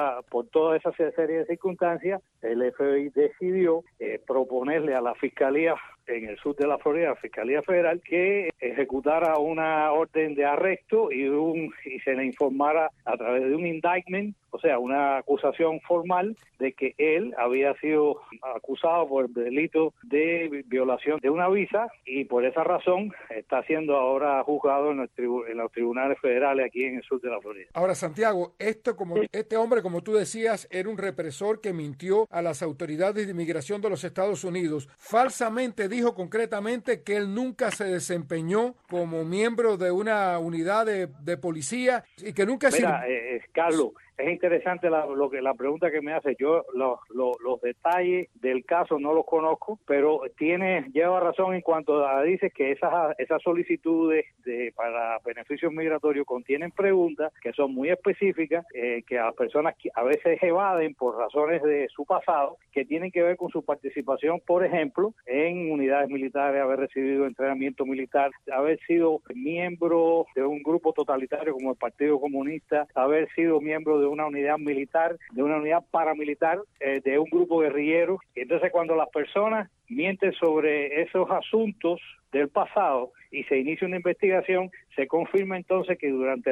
toda esa serie de circunstancias, el FBI decidió proponerle a la Fiscalía en el sur de la Florida, la Fiscalía Federal, que ejecutara una orden de arresto y se le informara a través de un indictment, o sea, una acusación formal de que él había sido acusado por el delito de violación de una visa, y por esa razón está siendo ahora juzgado en los tribunales federales aquí en el sur de la Florida. Ahora, Santiago, este hombre, como tú decías, era un represor que mintió a las autoridades de inmigración de los Estados Unidos. Falsamente dijo concretamente que él nunca se desempeñó como miembro de una unidad de policía y que nunca... Carlos, es interesante la pregunta que me hace. Yo los detalles del caso no los conozco, pero lleva razón en cuanto dice que esas solicitudes para beneficios migratorios contienen preguntas que son muy específicas, que a las personas a veces evaden por razones de su pasado, que tienen que ver con su participación, por ejemplo, en unidades militares, haber recibido entrenamiento militar, haber sido miembro de un grupo totalitario como el Partido Comunista, haber sido miembro de una unidad militar, de una unidad paramilitar, de un grupo guerrillero. Y entonces cuando las personas miente sobre esos asuntos del pasado y se inicia una investigación, se confirma entonces que durante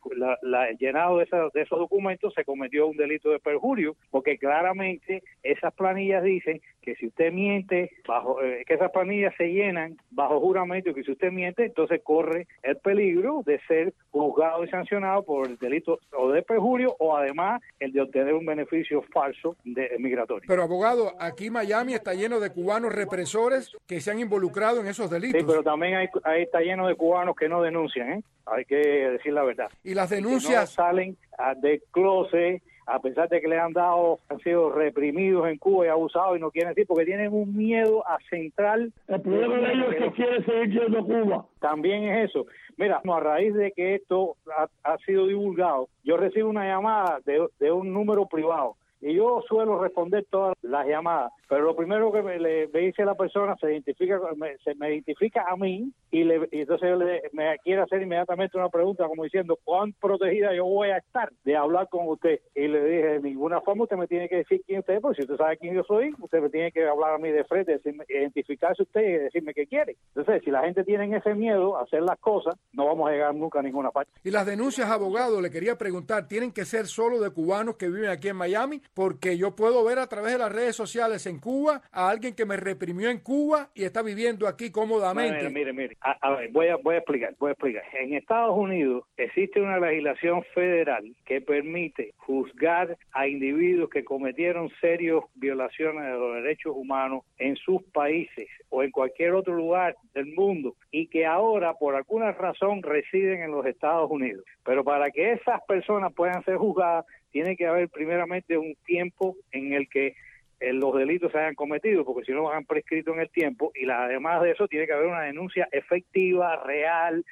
el llenado de esos documentos se cometió un delito de perjurio, porque claramente esas planillas dicen que si usted miente, que esas planillas se llenan bajo juramento, y que si usted miente, entonces corre el peligro de ser juzgado y sancionado por el delito o de perjurio o además el de obtener un beneficio falso migratorio. Pero abogado, aquí Miami está lleno de cubanos represores que se han involucrado en esos delitos. Sí, pero también ahí está lleno de cubanos que no denuncian, ¿eh? Hay que decir la verdad. Y las denuncias que no salen de closet, a pesar de que han sido reprimidos en Cuba y abusados y no quieren decir porque tienen un miedo a central. El problema de ellos es que quieren seguir yendo a Cuba. También es eso. Mira, a raíz de que esto ha sido divulgado, yo recibo una llamada de un número privado. Y yo suelo responder todas las llamadas, pero lo primero que me dice la persona me identifica a mí y entonces me quiere hacer inmediatamente una pregunta como diciendo ¿cuán protegida yo voy a estar de hablar con usted? Y le dije, de ninguna forma usted me tiene que decir quién usted es, porque si usted sabe quién yo soy, usted me tiene que hablar a mí de frente, decirme, identificarse usted y decirme qué quiere. Entonces, si la gente tiene ese miedo a hacer las cosas, no vamos a llegar nunca a ninguna parte. Y las denuncias, abogado, le quería preguntar, ¿tienen que ser solo de cubanos que viven aquí en Miami? Porque yo puedo ver a través de las redes sociales en Cuba a alguien que me reprimió en Cuba y está viviendo aquí cómodamente. Mire. A ver, voy a explicar. En Estados Unidos existe una legislación federal que permite juzgar a individuos que cometieron serias violaciones de los derechos humanos en sus países o en cualquier otro lugar del mundo y que ahora por alguna razón residen en los Estados Unidos. Pero para que esas personas puedan ser juzgadas, tiene que haber primeramente un tiempo en el que los delitos se hayan cometido, porque si no van prescrito en el tiempo, y además de eso tiene que haber una denuncia efectiva, real,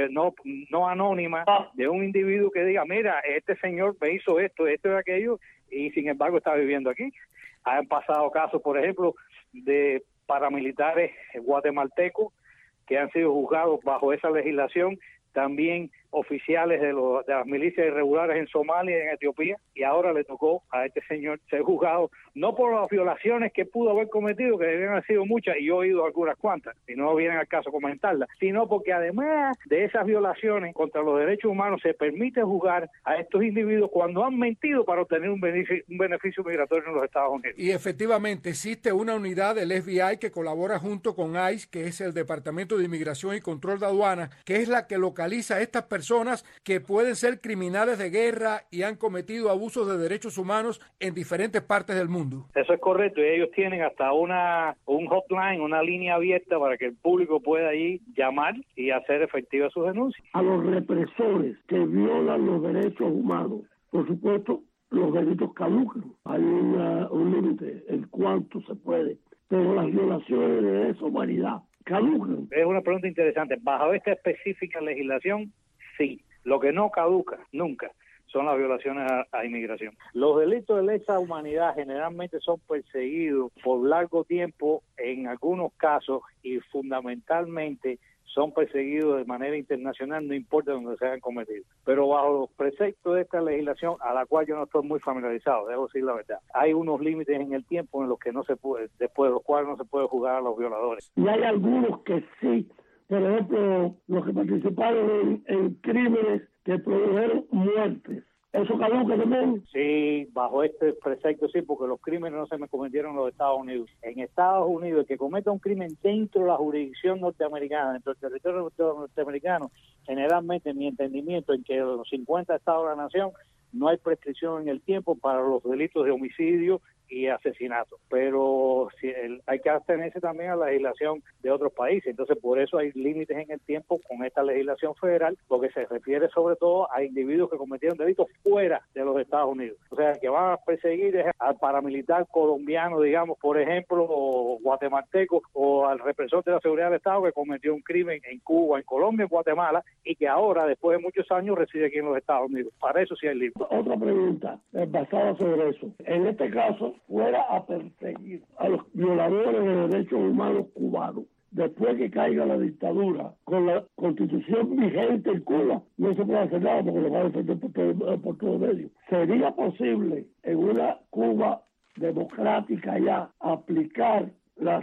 no anónima, de un individuo que diga, mira, este señor me hizo esto y aquello, y sin embargo está viviendo aquí. Han pasado casos, por ejemplo, de paramilitares guatemaltecos que han sido juzgados bajo esa legislación, también oficiales de las milicias irregulares en Somalia y en Etiopía, y ahora le tocó a este señor ser juzgado no por las violaciones que pudo haber cometido, que debían haber sido muchas, y yo he oído algunas cuantas, y no vienen al caso comentarlas, sino porque además de esas violaciones contra los derechos humanos se permite juzgar a estos individuos cuando han mentido para obtener un beneficio migratorio en los Estados Unidos. Y efectivamente existe una unidad del FBI que colabora junto con ICE, que es el Departamento de Inmigración y Control de Aduanas, que es la que localiza a estas personas que pueden ser criminales de guerra y han cometido abusos de derechos humanos en diferentes partes del mundo. Eso es correcto, y ellos tienen hasta un hotline, una línea abierta para que el público pueda ahí llamar y hacer efectivas sus denuncias. A los represores que violan los derechos humanos, por supuesto, los delitos caducan. Hay un límite en cuánto se puede, pero las violaciones de derechos humanidad caducan. Es una pregunta interesante. Bajo esta específica legislación, sí. Lo que no caduca nunca son las violaciones a inmigración. Los delitos de lesa humanidad generalmente son perseguidos por largo tiempo en algunos casos y fundamentalmente son perseguidos de manera internacional, no importa donde se hayan cometido. Pero bajo los preceptos de esta legislación, a la cual yo no estoy muy familiarizado, debo decir la verdad, hay unos límites en el tiempo en los que no se puede, después de los cuales no se puede juzgar a los violadores. Y hay algunos que sí, por ejemplo, los que participaron en crímenes que produjeron muertes. ¿Eso caduca también? Sí, bajo este precepto sí, porque los crímenes no se me cometieron en los Estados Unidos. En Estados Unidos, el que cometa un crimen dentro de la jurisdicción norteamericana, dentro del territorio norteamericano, generalmente en mi entendimiento, en que en los 50 estados de la nación no hay prescripción en el tiempo para los delitos de homicidio y asesinato, pero hay que atenerse también a la legislación de otros países, entonces por eso hay límites en el tiempo con esta legislación federal, porque se refiere sobre todo a individuos que cometieron delitos fuera de los Estados Unidos, o sea, que van a perseguir al paramilitar colombiano, digamos, por ejemplo, o guatemalteco, o al represor de la seguridad del Estado que cometió un crimen en Cuba, en Colombia, en Guatemala, y que ahora, después de muchos años, reside aquí en los Estados Unidos. Para eso sí hay límites. Otra pregunta basada sobre eso. En este caso, fuera a perseguir a los violadores de derechos humanos cubanos, después que caiga la dictadura, con la constitución vigente en Cuba, no se puede hacer nada porque lo van a defender por todo medio. ¿Sería posible en una Cuba democrática ya aplicar las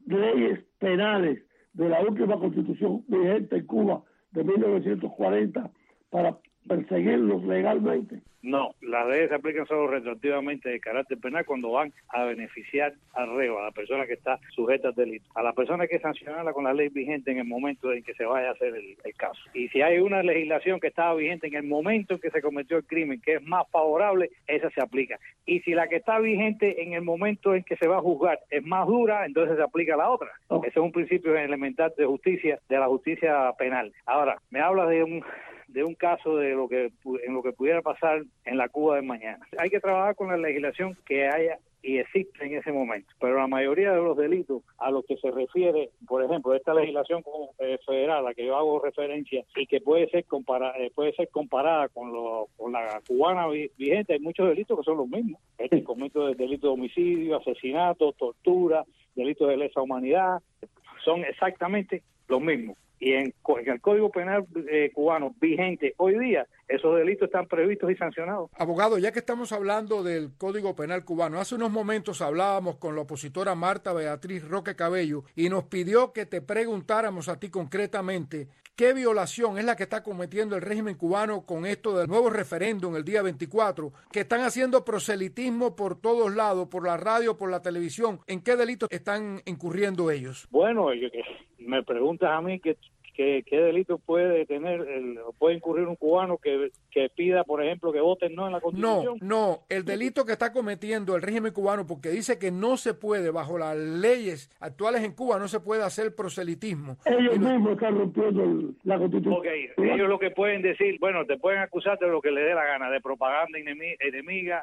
leyes penales de la última constitución vigente en Cuba de 1940 para perseguirlos legalmente? No, las leyes se aplican solo retroactivamente de carácter penal cuando van a beneficiar al reo, a la persona que está sujeta al delito. A la persona hay que sancionarla con la ley vigente en el momento en que se vaya a hacer el caso. Y si hay una legislación que estaba vigente en el momento en que se cometió el crimen, que es más favorable, esa se aplica. Y si la que está vigente en el momento en que se va a juzgar es más dura, entonces se aplica la otra. Ese es un principio elemental de justicia, de la justicia penal. Ahora, me habla de un caso en lo que pudiera pasar en la Cuba de mañana. Hay que trabajar con la legislación que haya y existe en ese momento, pero la mayoría de los delitos a los que se refiere, por ejemplo, esta legislación federal a la que yo hago referencia y que puede ser comparada con la cubana vigente, hay muchos delitos que son los mismos. El comento de delito de homicidio, asesinato, tortura, delitos de lesa humanidad, son exactamente los mismos. Y en el Código Penal cubano vigente hoy día, esos delitos están previstos y sancionados. Abogado, ya que estamos hablando del Código Penal cubano, hace unos momentos hablábamos con la opositora Marta Beatriz Roque Cabello y nos pidió que te preguntáramos a ti concretamente qué violación es la que está cometiendo el régimen cubano con esto del nuevo referéndum el día 24, que están haciendo proselitismo por todos lados, por la radio, por la televisión. ¿En qué delitos están incurriendo ellos? Bueno, me preguntas a mí qué delito puede incurrir un cubano que pida, por ejemplo, que voten no en la Constitución. No, el delito que está cometiendo el régimen cubano, porque dice que no se puede, bajo las leyes actuales en Cuba, no se puede hacer proselitismo. Ellos mismos están rompiendo la Constitución. Okay. Ellos lo que pueden decir, bueno, te pueden acusar de lo que les dé la gana, de propaganda enemiga,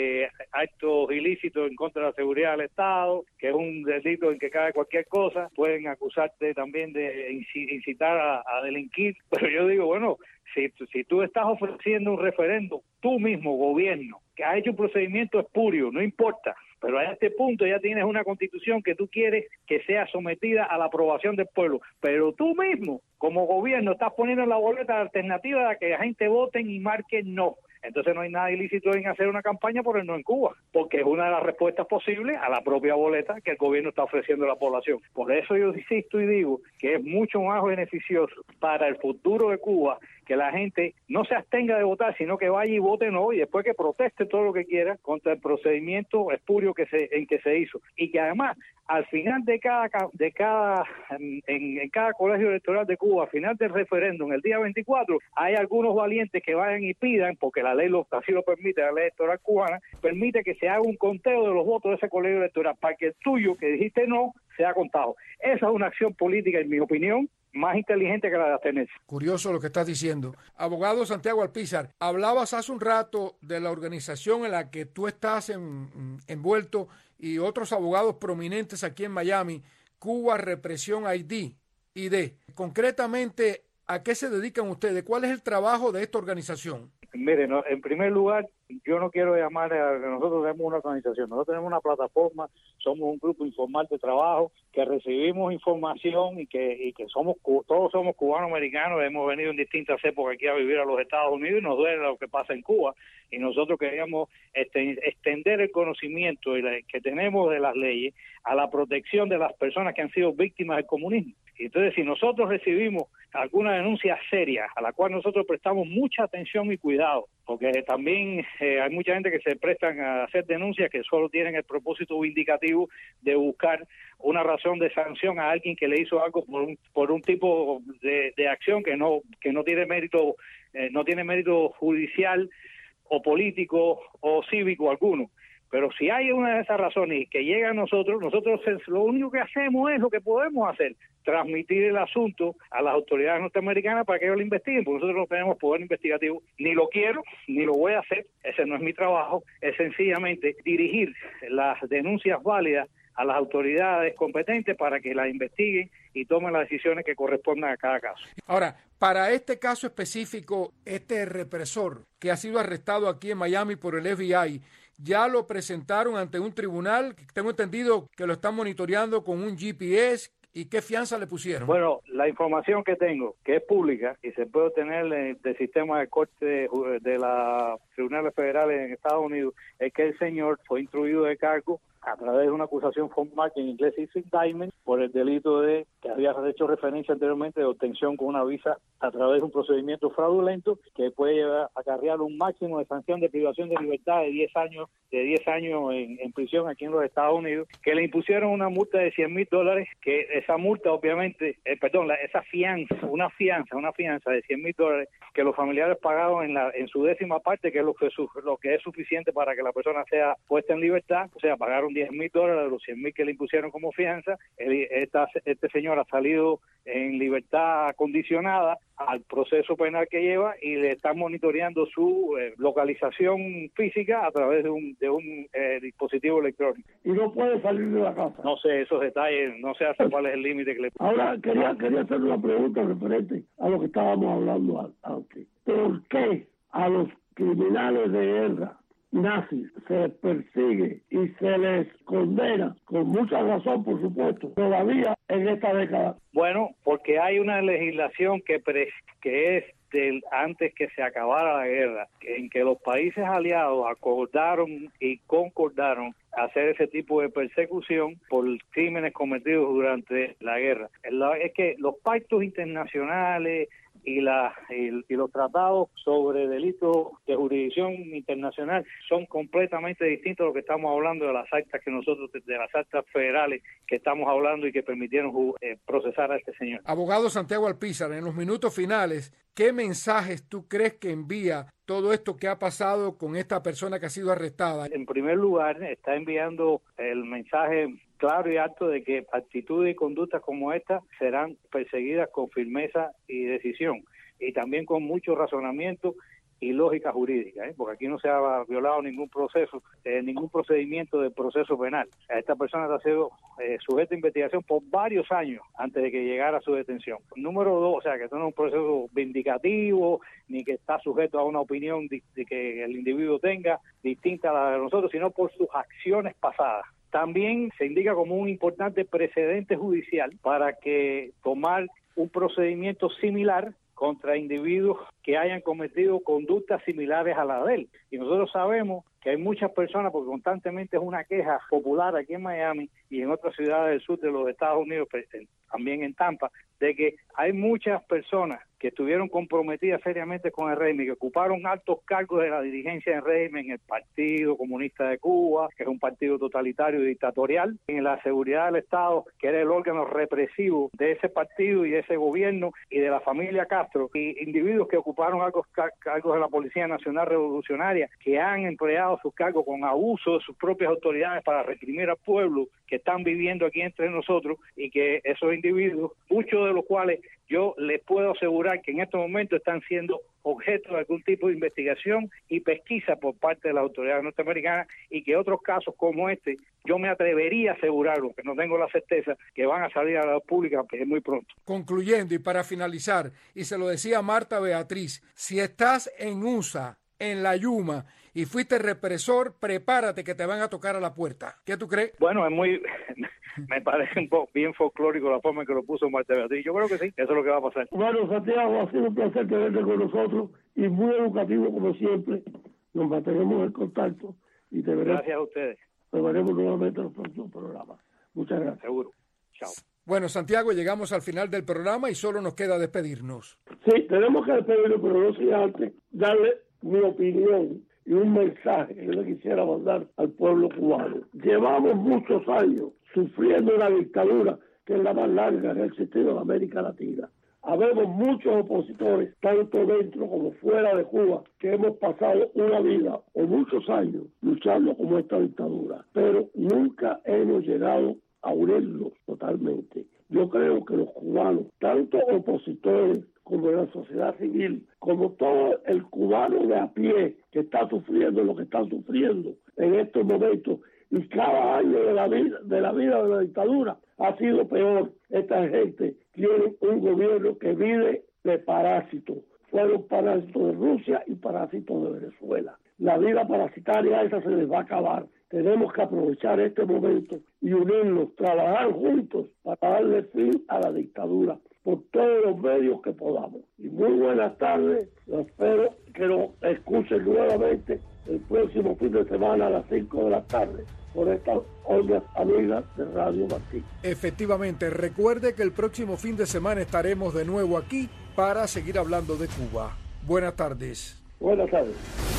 actos ilícitos en contra de la seguridad del Estado, que es un delito en que cabe cualquier cosa. Pueden acusarte también de incitar a delinquir, pero yo digo, bueno, si tú estás ofreciendo un referéndum, tú mismo, gobierno, que ha hecho un procedimiento espurio, no importa, pero a este punto ya tienes una constitución que tú quieres que sea sometida a la aprobación del pueblo, pero tú mismo, como gobierno, estás poniendo en la boleta la alternativa de que la gente voten y marquen no. Entonces no hay nada ilícito en hacer una campaña por el no en Cuba, porque es una de las respuestas posibles a la propia boleta que el gobierno está ofreciendo a la población. Por eso yo insisto y digo que es mucho más beneficioso para el futuro de Cuba que la gente no se abstenga de votar, sino que vaya y vote no, y después que proteste todo lo que quiera contra el procedimiento espurio en que se hizo. Y que además, al final en cada colegio electoral de Cuba, al final del referéndum, el día 24, hay algunos valientes que vayan y pidan, porque la ley así lo permite, la ley electoral cubana, permite que se haga un conteo de los votos de ese colegio electoral, para que el tuyo, que dijiste no, sea contado. Esa es una acción política, en mi opinión, más inteligente que la de abstenerse. Curioso lo que estás diciendo. Abogado Santiago Alpizar, hablabas hace un rato de la organización en la que tú estás envuelto y otros abogados prominentes aquí en Miami, Cuba Represión ID. Concretamente, ¿a qué se dedican ustedes? ¿Cuál es el trabajo de esta organización? Miren, en primer lugar, yo no quiero llamar a que nosotros tenemos una organización, nosotros tenemos una plataforma, somos un grupo informal de trabajo que recibimos información y que todos somos cubano-americanos, hemos venido en distintas épocas aquí a vivir a los Estados Unidos y nos duele lo que pasa en Cuba, y nosotros queríamos extender el conocimiento que tenemos de las leyes a la protección de las personas que han sido víctimas del comunismo. Entonces, si nosotros recibimos alguna denuncia seria, a la cual nosotros prestamos mucha atención y cuidado, porque también hay mucha gente que se prestan a hacer denuncias que solo tienen el propósito vindicativo de buscar una razón de sanción a alguien que le hizo algo por un tipo de acción que no tiene mérito, no tiene mérito judicial o político o cívico alguno. Pero si hay una de esas razones que llega a nosotros lo único que hacemos es lo que podemos hacer, transmitir el asunto a las autoridades norteamericanas para que ellos lo investiguen, porque nosotros no tenemos poder investigativo, ni lo quiero, ni lo voy a hacer, ese no es mi trabajo, es sencillamente dirigir las denuncias válidas a las autoridades competentes para que las investiguen y tomen las decisiones que correspondan a cada caso. Ahora, para este caso específico, este represor que ha sido arrestado aquí en Miami por el FBI, ya lo presentaron ante un tribunal, tengo entendido que lo están monitoreando con un GPS. ¿Y qué fianza le pusieron? Bueno, la información que tengo, que es pública y se puede obtener del sistema de corte de la tribunales federales en Estados Unidos, es que el señor fue instruido de cargo a través de una acusación formal que en inglés dice indictment por el delito de que había hecho referencia anteriormente de obtención con una visa a través de un procedimiento fraudulento que puede acarrear un máximo de sanción de privación de libertad de 10 años en prisión aquí en los Estados Unidos, que le impusieron una multa de $100,000, que esa multa obviamente, esa fianza de $100,000 que los familiares pagaron en su 10ª parte, que es lo que es suficiente para que la persona sea puesta en libertad, o sea, pagaron $10,000 de los $100,000 que le impusieron como fianza. Este señor ha salido en libertad condicionada al proceso penal que lleva y le están monitoreando su localización física a través de un dispositivo electrónico. Y no puede salir de la casa. No sé esos detalles, no sé hasta cuál es el límite que le... Ahora, quería hacer una pregunta referente a lo que estábamos hablando antes. ¿Por qué a los criminales de guerra nazis se persigue y se les condena, con mucha razón por supuesto, todavía en esta década? Bueno, porque hay una legislación que es antes que se acabara la guerra, en que los países aliados acordaron y concordaron hacer ese tipo de persecución por crímenes cometidos durante la guerra. Es que los pactos internacionales y los tratados sobre delitos de jurisdicción internacional son completamente distintos a lo que estamos hablando de las actas de las actas federales que estamos hablando y que permitieron procesar a este señor. Abogado Santiago Alpizar, en los minutos finales, ¿qué mensajes tú crees que envía todo esto que ha pasado con esta persona que ha sido arrestada? En primer lugar, está enviando el mensaje claro y alto de que actitudes y conductas como esta serán perseguidas con firmeza y decisión, y también con mucho razonamiento y lógica jurídica, porque aquí no se ha violado ningún procedimiento del proceso penal. Esta persona ha sido sujeta a investigación por varios años antes de que llegara a su detención. Número 2, o sea, que esto no es un proceso vindicativo, ni que está sujeto a una opinión de que el individuo tenga distinta a la de nosotros, sino por sus acciones pasadas. También se indica como un importante precedente judicial para que tomar un procedimiento similar contra individuos que hayan cometido conductas similares a la de él. Y nosotros sabemos que hay muchas personas, porque constantemente es una queja popular aquí en Miami y en otras ciudades del sur de los Estados Unidos, también en Tampa, de que hay muchas personas que estuvieron comprometidas seriamente con el régimen, que ocuparon altos cargos de la dirigencia del régimen en el Partido Comunista de Cuba, que es un partido totalitario y dictatorial, en la seguridad del Estado, que era el órgano represivo de ese partido y de ese gobierno y de la familia Castro, y individuos que ocuparon cargos de la Policía Nacional Revolucionaria, que han empleado sus cargos con abuso de sus propias autoridades para reprimir al pueblo que están viviendo aquí entre nosotros, y que esos individuos, muchos de los cuales yo les puedo asegurar que en estos momentos están siendo objeto de algún tipo de investigación y pesquisa por parte de las autoridades norteamericanas, y que otros casos como este, yo me atrevería a asegurarlo, que no tengo la certeza, que van a salir a la luz pública muy pronto. Concluyendo y para finalizar, y se lo decía Marta Beatriz, si estás en USA, en la Yuma, y fuiste represor, prepárate que te van a tocar a la puerta. ¿Qué tú crees? Bueno, me parece un poco bien folclórico la forma en que lo puso Marta Beatriz. Yo creo que sí, eso es lo que va a pasar. Bueno, Santiago, ha sido un placer tenerte con nosotros y muy educativo como siempre. Nos mantenemos en contacto y te veremos. Gracias a ustedes. Te veremos nuevamente en los próximos programas. Muchas gracias. Seguro. Chao. Bueno, Santiago, llegamos al final del programa y solo nos queda despedirnos. Sí, tenemos que despedirnos, pero no sin antes darle mi opinión y un mensaje que yo le quisiera mandar al pueblo cubano. Llevamos muchos años sufriendo una dictadura que es la más larga que ha existido en América Latina. Habemos muchos opositores, tanto dentro como fuera de Cuba, que hemos pasado una vida o muchos años luchando como esta dictadura, pero nunca hemos llegado a unirnos totalmente. Yo creo que los cubanos, tanto opositores como de la sociedad civil, como todo el cubano de a pie que está sufriendo lo que está sufriendo en estos momentos, y cada año de la vida de la dictadura ha sido peor. Esta gente tiene un gobierno que vive de parásitos. Fueron parásitos de Rusia y parásitos de Venezuela. La vida parasitaria esa se les va a acabar. Tenemos que aprovechar este momento y unirnos, trabajar juntos para darle fin a la dictadura por todos los medios que podamos. Y muy buenas tardes, espero que nos escuchen nuevamente el próximo fin de semana a las 5 de la tarde por estas ondas amigas de Radio Martí. Efectivamente, recuerde que el próximo fin de semana estaremos de nuevo aquí para seguir hablando de Cuba. Buenas tardes. Buenas tardes.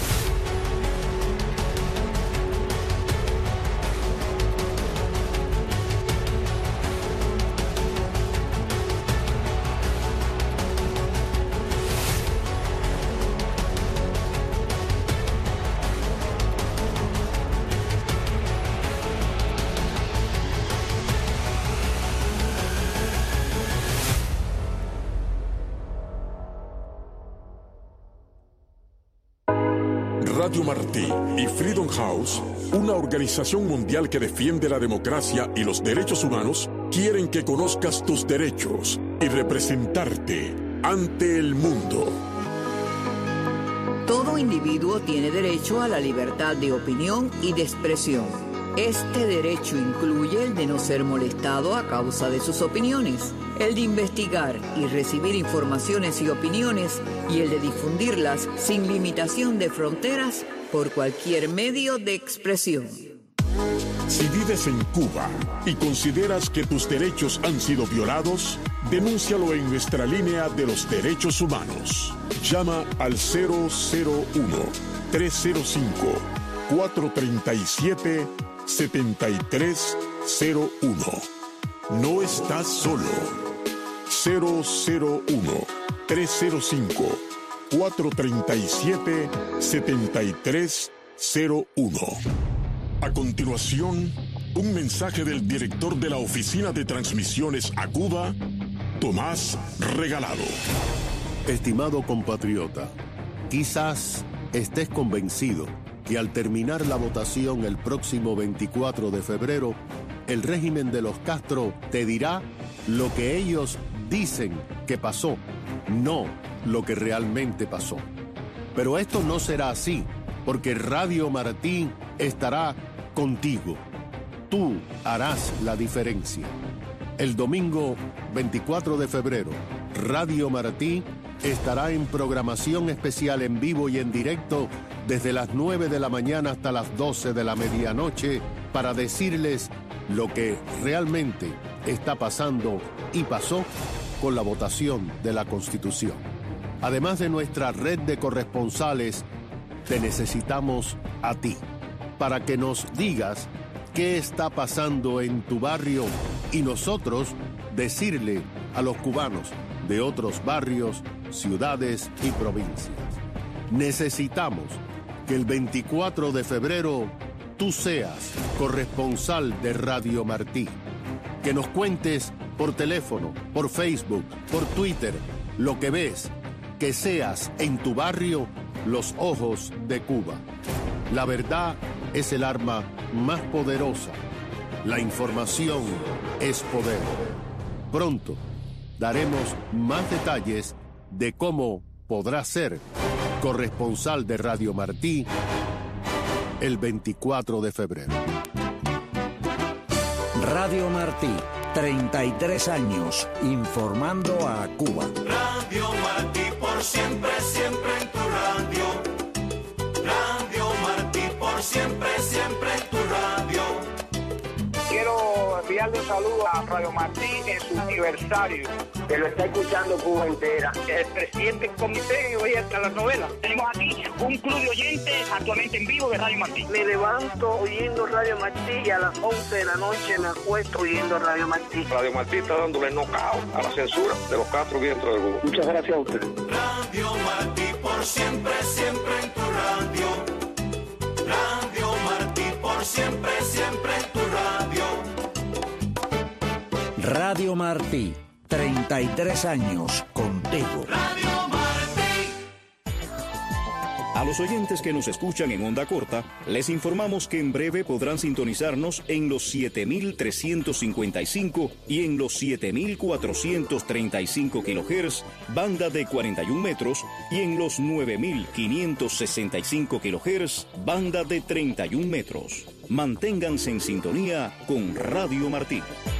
Radio Martí y Freedom House, una organización mundial que defiende la democracia y los derechos humanos, quieren que conozcas tus derechos y representarte ante el mundo. Todo individuo tiene derecho a la libertad de opinión y de expresión. Este derecho incluye el de no ser molestado a causa de sus opiniones, el de investigar y recibir informaciones y opiniones, y el de difundirlas sin limitación de fronteras por cualquier medio de expresión. Si vives en Cuba y consideras que tus derechos han sido violados, denúncialo en nuestra línea de los derechos humanos. Llama al 001-305-437-7301. No estás solo. 001-305-437-7301. A continuación, un mensaje del director de la Oficina de Transmisiones a Cuba, Tomás Regalado. Estimado compatriota, quizás estés convencido que al terminar la votación el próximo 24 de febrero, el régimen de los Castro te dirá lo que ellos dicen que pasó, no lo que realmente pasó. Pero esto no será así, porque Radio Martí estará contigo. Tú harás la diferencia. El domingo 24 de febrero, Radio Martí estará en programación especial en vivo y en directo desde las 9 de la mañana hasta las 12 de la medianoche para decirles lo que realmente está pasando y pasó con la votación de la Constitución. Además de nuestra red de corresponsales, te necesitamos a ti para que nos digas qué está pasando en tu barrio y nosotros decirle a los cubanos de otros barrios, ciudades y provincias. Necesitamos que el 24 de febrero tú seas corresponsal de Radio Martí. Que nos cuentes por teléfono, por Facebook, por Twitter, lo que ves, que seas en tu barrio los ojos de Cuba. La verdad es el arma más poderosa. La información es poder. Pronto daremos más detalles de cómo podrás ser corresponsal de Radio Martí el 24 de febrero. Radio Martí, 33 años, informando a Cuba. Radio Martí, por siempre, siempre en tu radio. Radio Martí, por siempre, siempre en tu radio. Quiero enviarle un saludo a Radio Martí en su aniversario, que lo está escuchando Cuba entera. El presidente del comité hoy hasta las novelas. Tenemos aquí un club de oyentes actualmente en vivo de Radio Martí. Me levanto oyendo Radio Martí y a las 11 de la noche me acuesto oyendo Radio Martí. Radio Martí está dándole knockout a la censura de los Castro dentro del Cuba. Muchas gracias a usted. Radio Martí, por siempre, siempre en tu radio. Radio Martí, por siempre, siempre en tu radio. Radio Martí, 33 años contigo. Radio Martí. A los oyentes que nos escuchan en onda corta, les informamos que en breve podrán sintonizarnos en los 7.355 y en los 7.435 kHz, banda de 41 metros, y en los 9.565 kHz, banda de 31 metros. Manténganse en sintonía con Radio Martí.